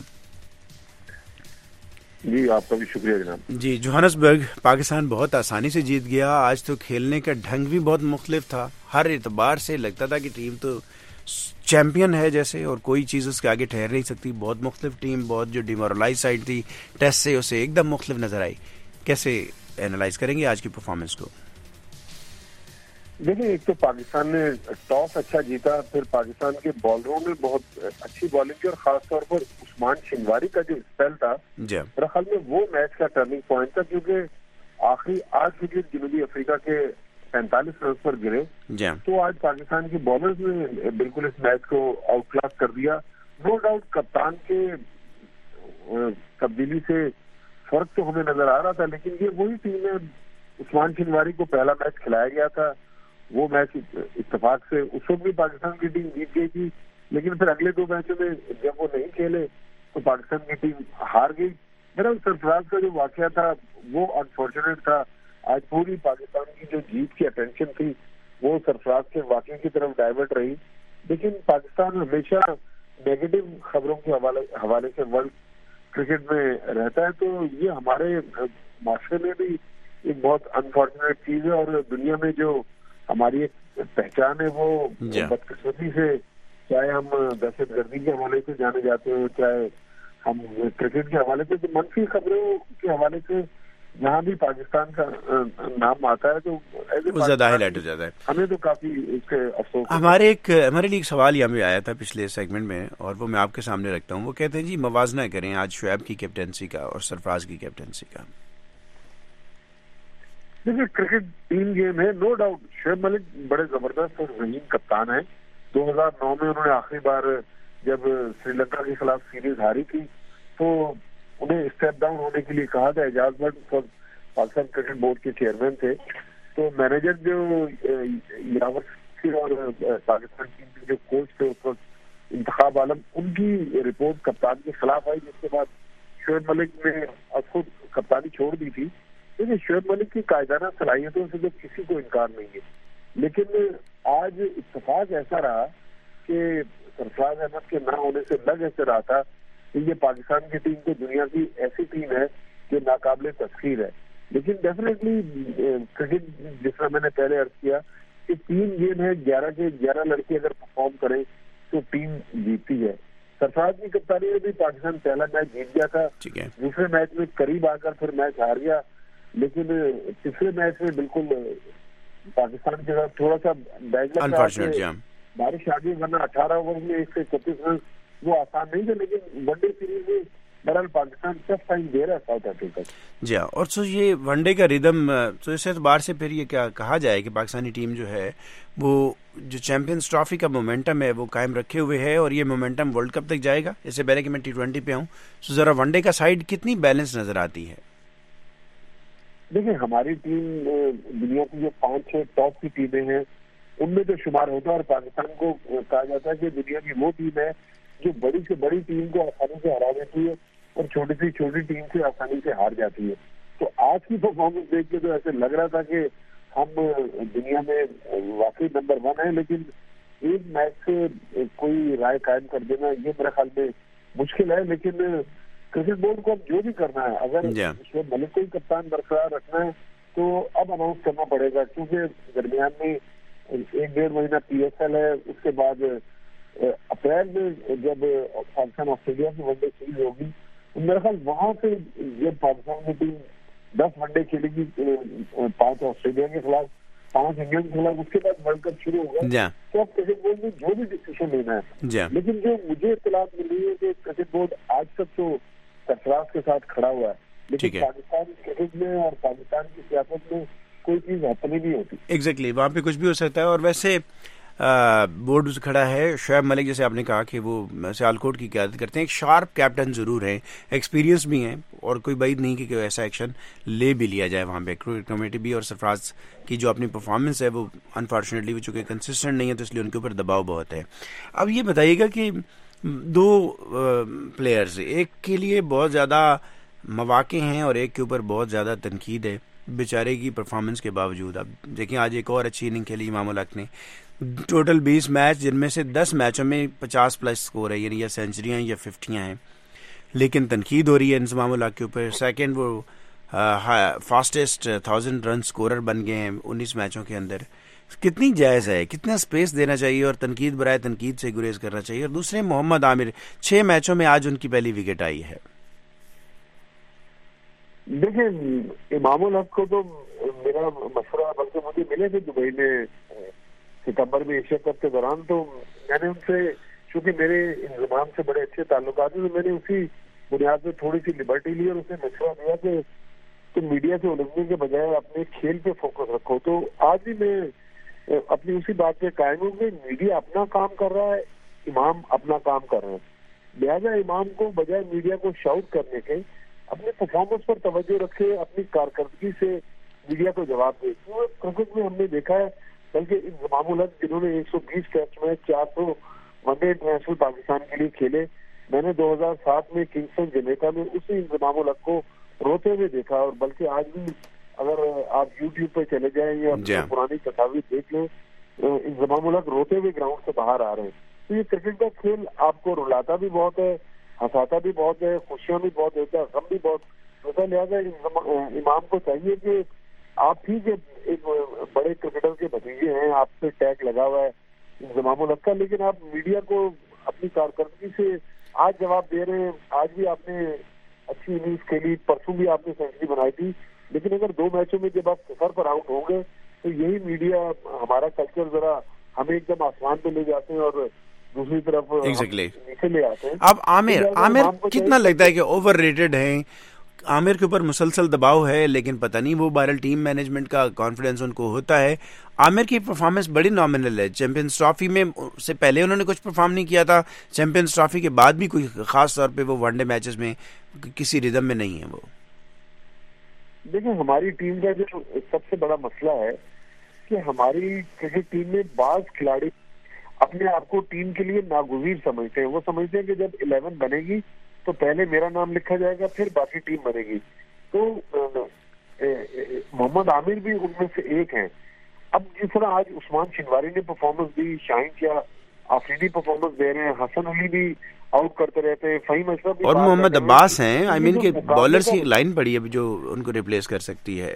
جی آپ کا بھی شکریہ جناب. جی جوہانسبرگ پاکستان بہت آسانی سے جیت گیا. آج تو کھیلنے کا ڈھنگ بھی بہت مختلف تھا. ہر اعتبار سے لگتا تھا کہ ٹیم تو چیمپئن ہے جیسے اور کوئی چیز اس کے آگے ٹھہر نہیں سکتی. بہت مختلف ٹیم بہت جو ڈیمورلائز سائڈ تھی ٹیسٹ سے اسے ایک دم مختلف نظر آئی. کیسے اینالائز کریں گے آج کی پرفارمنس کو؟ دیکھیں ایک تو پاکستان نے ٹاس اچھا جیتا پھر پاکستان کے بالروں نے بہت اچھی بالنگ کی اور خاص طور پر عثمان شنواری کا جو اسپیل تھا میرے خیال میں وہ میچ کا ٹرننگ پوائنٹ تھا کیونکہ آخری آٹھ وکٹ جنوبی افریقہ کے پینتالیس رنز پر گرے تو آج پاکستان کے بالرز نے بالکل اس میچ کو آؤٹ کلاس کر دیا. نو ڈاؤٹ کپتان کے تبدیلی سے فرق تو ہمیں نظر آ رہا تھا لیکن یہ وہی ٹیم ہے. عثمان شنواری کو پہلا میچ کھلایا گیا تھا وہ میچ اتفاق سے اس وقت بھی پاکستان کی ٹیم جیت گئی تھی لیکن پھر اگلے دو میچوں میں جب وہ نہیں کھیلے تو پاکستان کی ٹیم ہار گئی. میرا سرفراز کا جو واقعہ تھا وہ انفارچونیٹ تھا. آج پوری پاکستان کی جو جیت کی اٹینشن تھی وہ سرفراز کے واقعے کی طرف ڈائیورٹ رہی. لیکن پاکستان ہمیشہ نیگیٹو خبروں کے حوالے حوالے سے ورلڈ کرکٹ میں رہتا ہے تو یہ ہمارے معاشرے میں بھی ایک بہت انفارچونیٹ چیز ہے. اور دنیا میں جو ہماری ایک پہچان ہے وہ بدقسمتی سے چاہے ہم دہشت گردی کے حوالے سے جانے جاتے ہیں چاہے ہم کرکٹ کے حوالے سے تو منفی خبروں کے حوالے سے جہاں بھی پاکستان کا نام آتا ہے تو وہ زیادہ ہائی لائٹ ہو جاتا ہے. ہمیں تو کافی اس کے افسوس. ہمارے ایک ہمارے لیے ایک سوال یہاں پہ آیا تھا پچھلے سیگمنٹ میں, اور وہ میں آپ کے سامنے رکھتا ہوں. وہ کہتے ہیں جی موازنہ کریں آج شعیب کی کیپٹنسی کا اور سرفراز کی کیپٹنسی کا. دیکھیے کرکٹ ٹیم گیم ہے, نو ڈاؤٹ شعیب ملک بڑے زبردست اور ذہین کپتان ہیں. دو ہزار نو میں انہوں نے آخری بار جب سری لنکا کے خلاف سیریز ہاری تھی تو انہیں اسٹیپ ڈاؤن ہونے کے لیے کہا تھا. اعجاز بٹ پاکستان کرکٹ بورڈ کے چیئرمین تھے, تو مینیجر جو یاور اور پاکستان ٹیم کے جو کوچ تھے اس وقت انتخاب عالم, ان کی رپورٹ کپتان کے خلاف آئی, جس کے بعد شعیب ملک نے اب خود کپتانی چھوڑ دی تھی. دیکھیے شعیب ملک کی قائدانہ صلاحیتوں سے تو کسی کو انکار نہیں ہے, لیکن آج اتفاق ایسا رہا کہ سرفراز احمد کے نہ ہونے سے لگ ایسے رہا تھا کہ یہ پاکستان کی ٹیم تو دنیا کی ایسی ٹیم ہے جو ناقابل تسخیر ہے. لیکن ڈیفینیٹلی کرکٹ جس طرح میں نے پہلے عرض کیا کہ تین گیم ہے, گیارہ کے گیارہ لڑکے اگر پرفارم کریں تو ٹیم جیتتی ہے. سرفراز کی کپتانی میں بھی پاکستان پہلا میچ جیت گیا تھا, دوسرے میچ میں قریب آ کر پھر میچ ہار گیا, لیکن تیسرے میچ میں بالکل پاکستان کے ساتھ تھوڑا سا بیک لگ بارش آ گئی, ورنہ اٹھارہ اوور میں ایک سے اکتیس رن وہ آسان نہیں تھے. لیکن ون ڈے سیریز میں بہرحال پاکستان ٹف ٹائم دے رہا ہے ساؤتھ افریقہ. جی ہاں, اور سو یہ ون ڈے کا ریدم, تو اس اعتبار سے پھر یہ کیا کہا جائے کہ پاکستانی ٹیم جو ہے وہ جو چیمپئنز ٹرافی کا مومنٹم ہے وہ قائم رکھے ہوئے ہے, اور یہ مومنٹم ورلڈ کپ تک جائے گا. اس سے پہلے کہ میں ٹی ٹوینٹی پہ آؤں, سو ذرا ون ڈے کا سائڈ کتنی بیلنس نظر آتی ہے؟ دیکھیں ہماری ٹیم دنیا کی جو پانچ چھ ٹاپ کی ٹیمیں ہیں ان میں تو شمار ہوتا ہے, اور پاکستان کو کہا جاتا ہے کہ دنیا کی وہ ٹیم ہے جو بڑی سے بڑی ٹیم کو آسانی سے ہرا دیتی ہے اور چھوٹی سی چھوٹی ٹیم سے آسانی سے ہار جاتی ہے. تو آج کی پرفارمنس دیکھ کے تو ایسے لگ رہا تھا کہ ہم دنیا میں واقعی نمبر ون ہیں, لیکن ایک میچ سے کوئی رائے قائم کر دینا یہ میرے خیال میں مشکل ہے. لیکن کرکٹ بورڈ کو اب جو بھی کرنا ہے, اگر شعیب ملک کو ہی کپتان برقرار رکھنا ہے تو اب اناؤنس کرنا پڑے گا, کیونکہ درمیان میں ایک ڈیڑھ مہینہ پی ایس ایل ہے. اس کے بعد اپریل میں جب پاکستان آسٹریلیا کی ون ڈے سیریز ہوگی, میرے خیال وہاں سے جب پاکستان کی ٹیم دس ون ڈے کھیلے گی, پانچ آسٹریلیا کے خلاف, پانچ انگلینڈ کے خلاف, اس کے بعد ورلڈ کپ شروع ہوگا, تو اب کرکٹ بورڈ میں جو بھی ڈسیشن لینا ہے. لیکن جو مجھے اطلاعات مل رہی ہے کہ کرکٹ بورڈ آج تک تو سرفراز کے ساتھ کھڑا ہوا ہے, لیکن پاکستان کرکٹ میں اور پاکستان کی سیاست میں کوئی چیز حتمی نہیں ہوتی. ایگزیکٹلی, وہاں پہ کچھ بھی ہو سکتا ہے. اور ویسے بورڈ کھڑا ہے شعیب ملک, جیسے آپ نے کہا کہ وہ سیالکوٹ کی قیادت کرتے ہیں, ایک شارپ کیپٹن ضرور ہیں, ایکسپیرینس بھی ہیں, اور کوئی بعید نہیں کہ ایسا ایکشن لے بھی لیا جائے وہاں پہ کمیٹی بھی. اور سرفراز کی جو اپنی پرفارمنس ہے وہ انفارچونیٹلی وہ چونکہ کنسسٹنٹ نہیں ہے تو اس لیے ان کے اوپر دباؤ بہت ہے. اب یہ بتائیے گا کہ دو پلیئرز, ایک کے لیے بہت زیادہ مواقع ہیں اور ایک کے اوپر بہت زیادہ تنقید ہے بیچارے کی پرفارمنس کے باوجود. اب دیکھیں آج ایک اور اچھی اننگ کھیلی امام الحق نے, ٹوٹل بیس میچ جن میں سے دس میچوں میں پچاس پلس سکور ہے, یعنی یا سینچریاں یا ففٹیاں ہیں, لیکن تنقید ہو رہی ہے امام الحق کے اوپر. سیکنڈ وہ فاسٹسٹ تھاؤزینڈ رن سکورر بن گئے ہیں انیس میچوں کے اندر. کتنی جائز ہے, کتنا سپیس دینا چاہیے اور تنقید برائے تنقید سے گریز کرنا چاہیے. اور دوسرے محمد عامر, چھ میچوں میں آج ان کی پہلی وکٹ آئی ہے. دیکھیں امام الحق کو تو میرا مشورہ بلکہ مجھے ملے تھے دبئی میں ستمبر میں ایشیا کپ کے دوران, تو میں نے ان سے, چونکہ میرے انضمام سے بڑے اچھے تعلقات ہیں, تو میں نے اسی بنیاد پہ تھوڑی سی لبرٹی لی اور اسے مشورہ دیا کہ تم میڈیا سے الجھنے کے بجائے اپنے کھیل پہ فوکس رکھو. تو آج بھی میں اپنی اسی بات پہ قائم ہوں کہ میڈیا اپنا کام کر رہا ہے, امام اپنا کام کر رہے ہیں. لہٰذا امام کو بجائے میڈیا کو شاؤٹ کرنے کے اپنے پرفارمنس پر توجہ رکھے, اپنی کارکردگی سے میڈیا کو جواب دے. کرکٹ میں ہم نے دیکھا ہے, بلکہ انضمام الحق جنہوں نے ایک سو بیس ٹیسٹ میں چار سو ون ڈے انٹرنیشنل پاکستان کے لیے کھیلے, میں نے دو ہزار سات میں کنگسٹن جمیکا میں اسی انضمام الحق کو روتے ہوئے دیکھا. اور بلکہ آج بھی اگر آپ یوٹیوب پہ چلے جائیں یا پرانی تصاویر دیکھ لیں, انضمام الحق روتے ہوئے گراؤنڈ سے باہر آ رہے ہیں. تو یہ کرکٹ کا کھیل آپ کو رلاتا بھی بہت ہے, ہنساتا بھی بہت ہے, خوشیاں بھی بہت ہوتا ہے, غم بھی بہت ہوتا ہے. لہٰذا امام کو چاہیے کہ آپ ہی کے ایک بڑے کرکٹر کے بھتیجے ہیں, آپ سے ٹیگ لگا ہوا ہے انضمام الحق کا, لیکن آپ میڈیا کو اپنی کارکردگی سے آج جواب دے رہے ہیں. آج بھی آپ نے اچھی اننگز کھیلی, پرسوں بھی آپ نے سینچری بنائی تھی, لیکن اگر دو میچوں میں جب آپ صفر پر آؤٹ ہوں گے تو یہی میڈیا, ہمارا کلچر ذرا ہمیں ایک دم آسمان پہ لے جاتے ہیں اور دوسری طرف نیچے لے آتے ہیں. اب عامر عامر کتنا لگتا ہے کہ اوور ریٹڈ ہیں؟ عامر کے اوپر مسلسل دباؤ ہے, لیکن پتہ نہیں وہ بہرحال ٹیم مینجمنٹ کا کانفیڈنس ان کو ہوتا ہے. عامر کی پرفارمنس بڑی نامنل ہے. چیمپئنز ٹرافی میں سے پہلے انہوں نے کچھ پرفارم نہیں کیا تھا, چیمپئنز ٹرافی کے بعد بھی کوئی خاص طور پہ وہ ون ڈے میچز میں کسی ردم میں نہیں ہے. وہ دیکھیں, ہماری ٹیم کا جو سب سے بڑا مسئلہ ہے کہ ہماری کرکٹ ٹیم میں بعض کھلاڑی اپنے آپ کو ٹیم کے لیے ناگزیر سمجھتے ہیں. وہ سمجھتے ہیں کہ جب الیون بنے گی تو پہلے میرا نام لکھا جائے گا, پھر باقی ٹیم بنے گی. تو محمد عامر بھی ان میں سے ایک ہیں. اب جس طرح آج عثمان شنواری نے پرفارمنس دی, شاہین کیا آفریدی پرفارمنس دے رہے ہیں, حسن علی بھی آؤٹ کرتے رہتے ہیں, فہیم اشرف بھی, اور محمد عباس ہیں. آئی مین کہ بالرز کی لائن پڑی ہے جو ان کو ریپلیس کر سکتی ہے.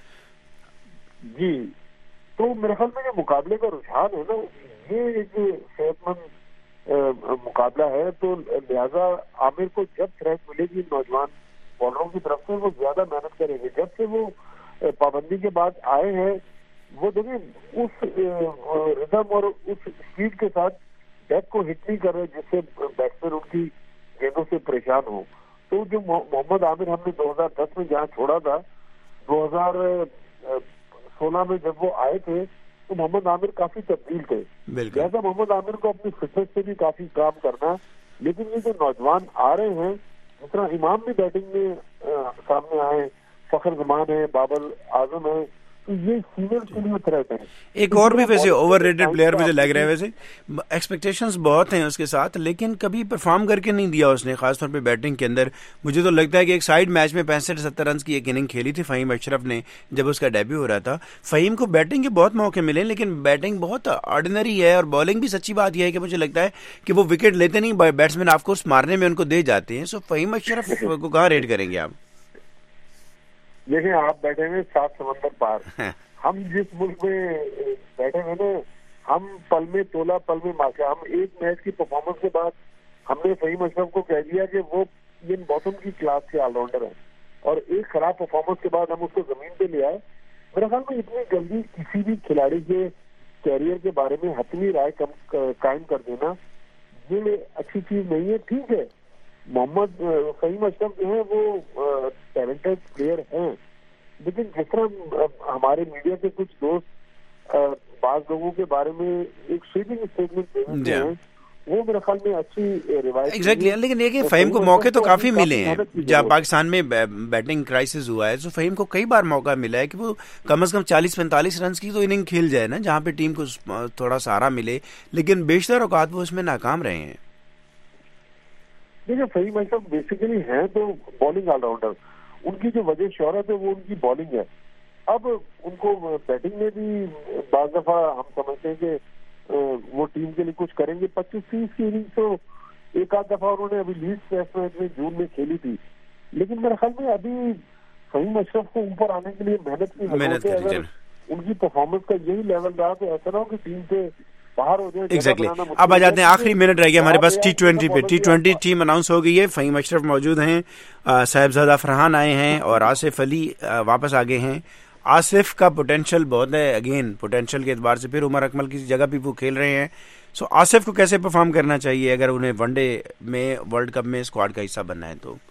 جی, تو میرے خیال میں جو مقابلے کا رجحان ہے نا, یہ ایک صحت مند مقابلہ ہے. تو لہذا عامر کو جب تھریٹ ملے گی نوجوان بالروں کی طرف سے, وہ زیادہ محنت کریں گے. جب سے وہ پابندی کے بعد آئے ہیں, وہ دیکھیں اس ردم اور اس اسپیڈ کے ساتھ بیٹ کو ہٹ نہیں کر رہے جس سے بیٹسمین ان کی گیندوں سے پریشان ہو. تو جو محمد عامر ہم نے دو ہزار دس میں جہاں چھوڑا تھا, دو ہزار سولہ میں جب وہ آئے تھے تو محمد عامر کافی تبدیل تھے. لہٰذا محمد عامر کو اپنی فٹنس سے بھی کافی کام کرنا ہے. لیکن یہ جو نوجوان آ رہے ہیں, جس طرح امام بھی بیٹنگ میں سامنے آئے, فخر زمان ہے, بابر اعظم ہے, تو یہ سینئر کے لیے تھریٹ ہے. ایک اور بھی ویسے اوور ریٹڈ پلیئر مجھے لگ رہا ہے, ویسے ایکسپیکٹیشنز بہت ہیں اس کے ساتھ, لیکن کبھی پرفارم کر کے نہیں دیا اس نے, خاص طور پہ بیٹنگ کے اندر. مجھے تو لگتا ہے کہ ایک سائیڈ میچ میں پینسٹھ ستر رنز کی ایک اننگ کھیلی تھی فہیم اشرف نے جب اس کا ڈیبیو ہو رہا تھا. فہیم کو بیٹنگ کے بہت موقع ملے, لیکن بیٹنگ بہت آرڈینری ہے, اور بالنگ بھی سچی بات یہ ہے کہ مجھے لگتا ہے کہ وہ وکٹ لیتے نہیں, بیٹسمین آف کورس مارنے میں ان کو دے جاتے ہیں. سو فہیم اشرف کو کہاں ریٹ کریں گے آپ؟ دیکھیں, آپ بیٹھے ہوئے سات سمندر پار, ہم جس ملک میں بیٹھے ہوئے نا, ہم پل میں تولا پل میں ماکہ. ہم ایک میچ کی پرفارمنس کے بعد ہم نے فہیم اشرف کو کہہ دیا کہ وہ ان باٹم کی کلاس کے آل راؤنڈر ہیں, اور ایک خراب پرفارمنس کے بعد ہم اس کو زمین پہ لے آئے. میرے خیال میں اتنی جلدی کسی بھی کھلاڑی کے کیریئر کے بارے میں حتمی رائے قائم کر دینا یہ اچھی چیز نہیں ہے. ٹھیک ہے, محمد فہیم اشرف جو ہے وہ ٹیلنٹڈ پلیئر ہیں, لیکن جس طرح ہمارے میڈیا کے کچھ دوست بعض لوگوں کے بارے میں ایک سویپنگ اسٹیٹمنٹ دیتے ہیں, وہ میرے خیال میں اچھی روایت ایگزیکٹلی. لیکن یہ کہ فہیم کو موقع تو کافی ملے ہیں جب پاکستان میں بیٹنگ کرائسس ہوا ہے, تو فہیم کو کئی بار موقع ملا ہے کہ وہ کم از کم چالیس پینتالیس رنز کی تو اننگ کھیل جائے نا, جہاں پہ ٹیم کو تھوڑا سہارا ملے, لیکن بیشتر اوقات وہ اس میں ناکام رہے ہیں. دیکھیں, فہیم اشرف بیسیکلی ہیں تو بالنگ آل راؤنڈر, ان کی جو وجہ شہرت ہے وہ ان کی بالنگ ہے. اب ان کو بیٹنگ میں بھی بعض دفعہ ہم سمجھتے ہیں کہ وہ ٹیم کے لیے کچھ کریں گے. پچیس تیس کی اننگ تو ایک آدھ دفعہ انہوں نے ابھی لیڈز ٹیسٹ میچ میں جون میں کھیلی تھی, لیکن میرے خیال میں ابھی فہیم اشرف کو اوپر آنے کے لیے محنت کی ضرورت ہے. اگر ان کی پرفارمنس کا یہی لیول رہا تو ایسا نہ ہو کہ ٹیم سے باہر ہو جائے. ایگزیکٹلی. اب آ جاتے ہیں, آخری منٹ رہ گیا ہمارے پاس ٹی ٹوینٹی پہ. ٹی ٹوینٹی ٹیم اناؤنس ہو گئی ہے, فہیم اشرف موجود ہیں, صاحبزادہ فرحان آئے ہیں, اور آصف علی واپس آ گئے ہیں. آصف کا پوٹینشیل بہت ہے, اگین پوٹینشیل کے اعتبار سے, پھر عمر اکمل کی جگہ بھی وہ کھیل رہے ہیں. سو آصف کو کیسے پرفارم کرنا چاہیے اگر انہیں ون ڈے میں ورلڈ کپ میں اسکواڈ کا حصہ بننا ہے؟ تو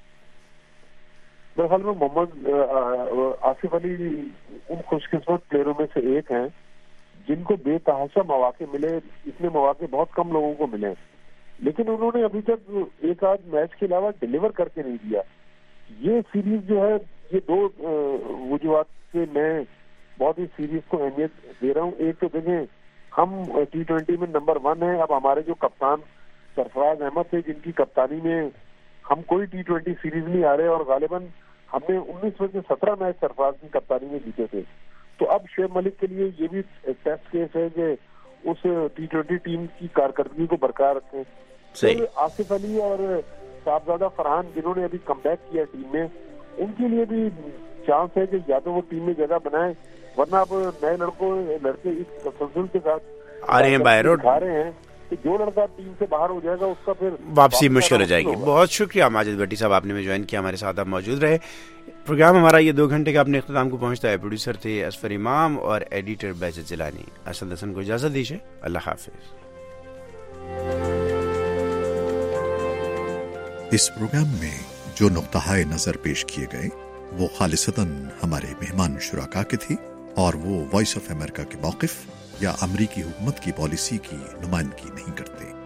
میرے خیال میں محمد آصف علی ان خوش قسمت پلیئروں میں سے ایک ہیں جن کو بے تحاشا مواقع ملے. اتنے مواقع بہت کم لوگوں کو ملے, لیکن انہوں نے ابھی تک ایک آدھ میچ کے علاوہ ڈیلیور کر کے نہیں دیا. یہ سیریز جو ہے, یہ دو وجوہات سے میں بہت ہی سیریز کو اہمیت دے رہا ہوں. ایک تو دیکھیں, ہم ٹی ٹوینٹی میں نمبر ون ہیں. اب ہمارے جو کپتان سرفراز احمد تھے, جن کی کپتانی میں ہم کوئی ٹی ٹوینٹی سیریز نہیں آ رہے, اور غالباً ہم نے انیس میں سے سترہ میچ سرفراز کی کپتانی میں جیتے تھے. تو اب شعیب ملک کے لیے یہ بھی ٹیسٹ کیس ہے کہ اس ٹی ٹوینٹی ٹیم کی کارکردگی کو برقرار رکھیں. پھر آصف علی اور صاحبزادہ فرحان جنہوں نے ابھی کم بیک کیا ٹیم میں, ان کے لیے بھی چانس ہے کہ یا تو وہ ٹیم میں جگہ بنائیں, ورنہ اب نئے لڑکوں لڑکے اس تسلسل کے ساتھ آ رہے ہیں باہر کھا رہے ہیں. کہ جو لڑکا ٹیم سے باہر ہو جائے گا اس کا پھر واپسی مشکل ہو جائے گی. بہت شکریہ ماجد بھٹی صاحب, آپ نے میں جوائن کیا, ہمارے ساتھ آپ موجود رہے. پروگرام ہمارا یہ دو گھنٹے کا اپنے اختتام کو پہنچتا ہے. پروڈیوسر تھے اسفر امام اور ایڈیٹر بیجت جیلانی. اسد حسن کو اجازت دیجیے, اللہ حافظ. اس پروگرام میں جو نقطہ نظر پیش کیے گئے وہ خالصتاً ہمارے مہمان شرکا کے تھی اور وہ وائس آف امریکہ کے موقف یا امریکی حکومت کی پالیسی کی نمائندگی نہیں کرتے.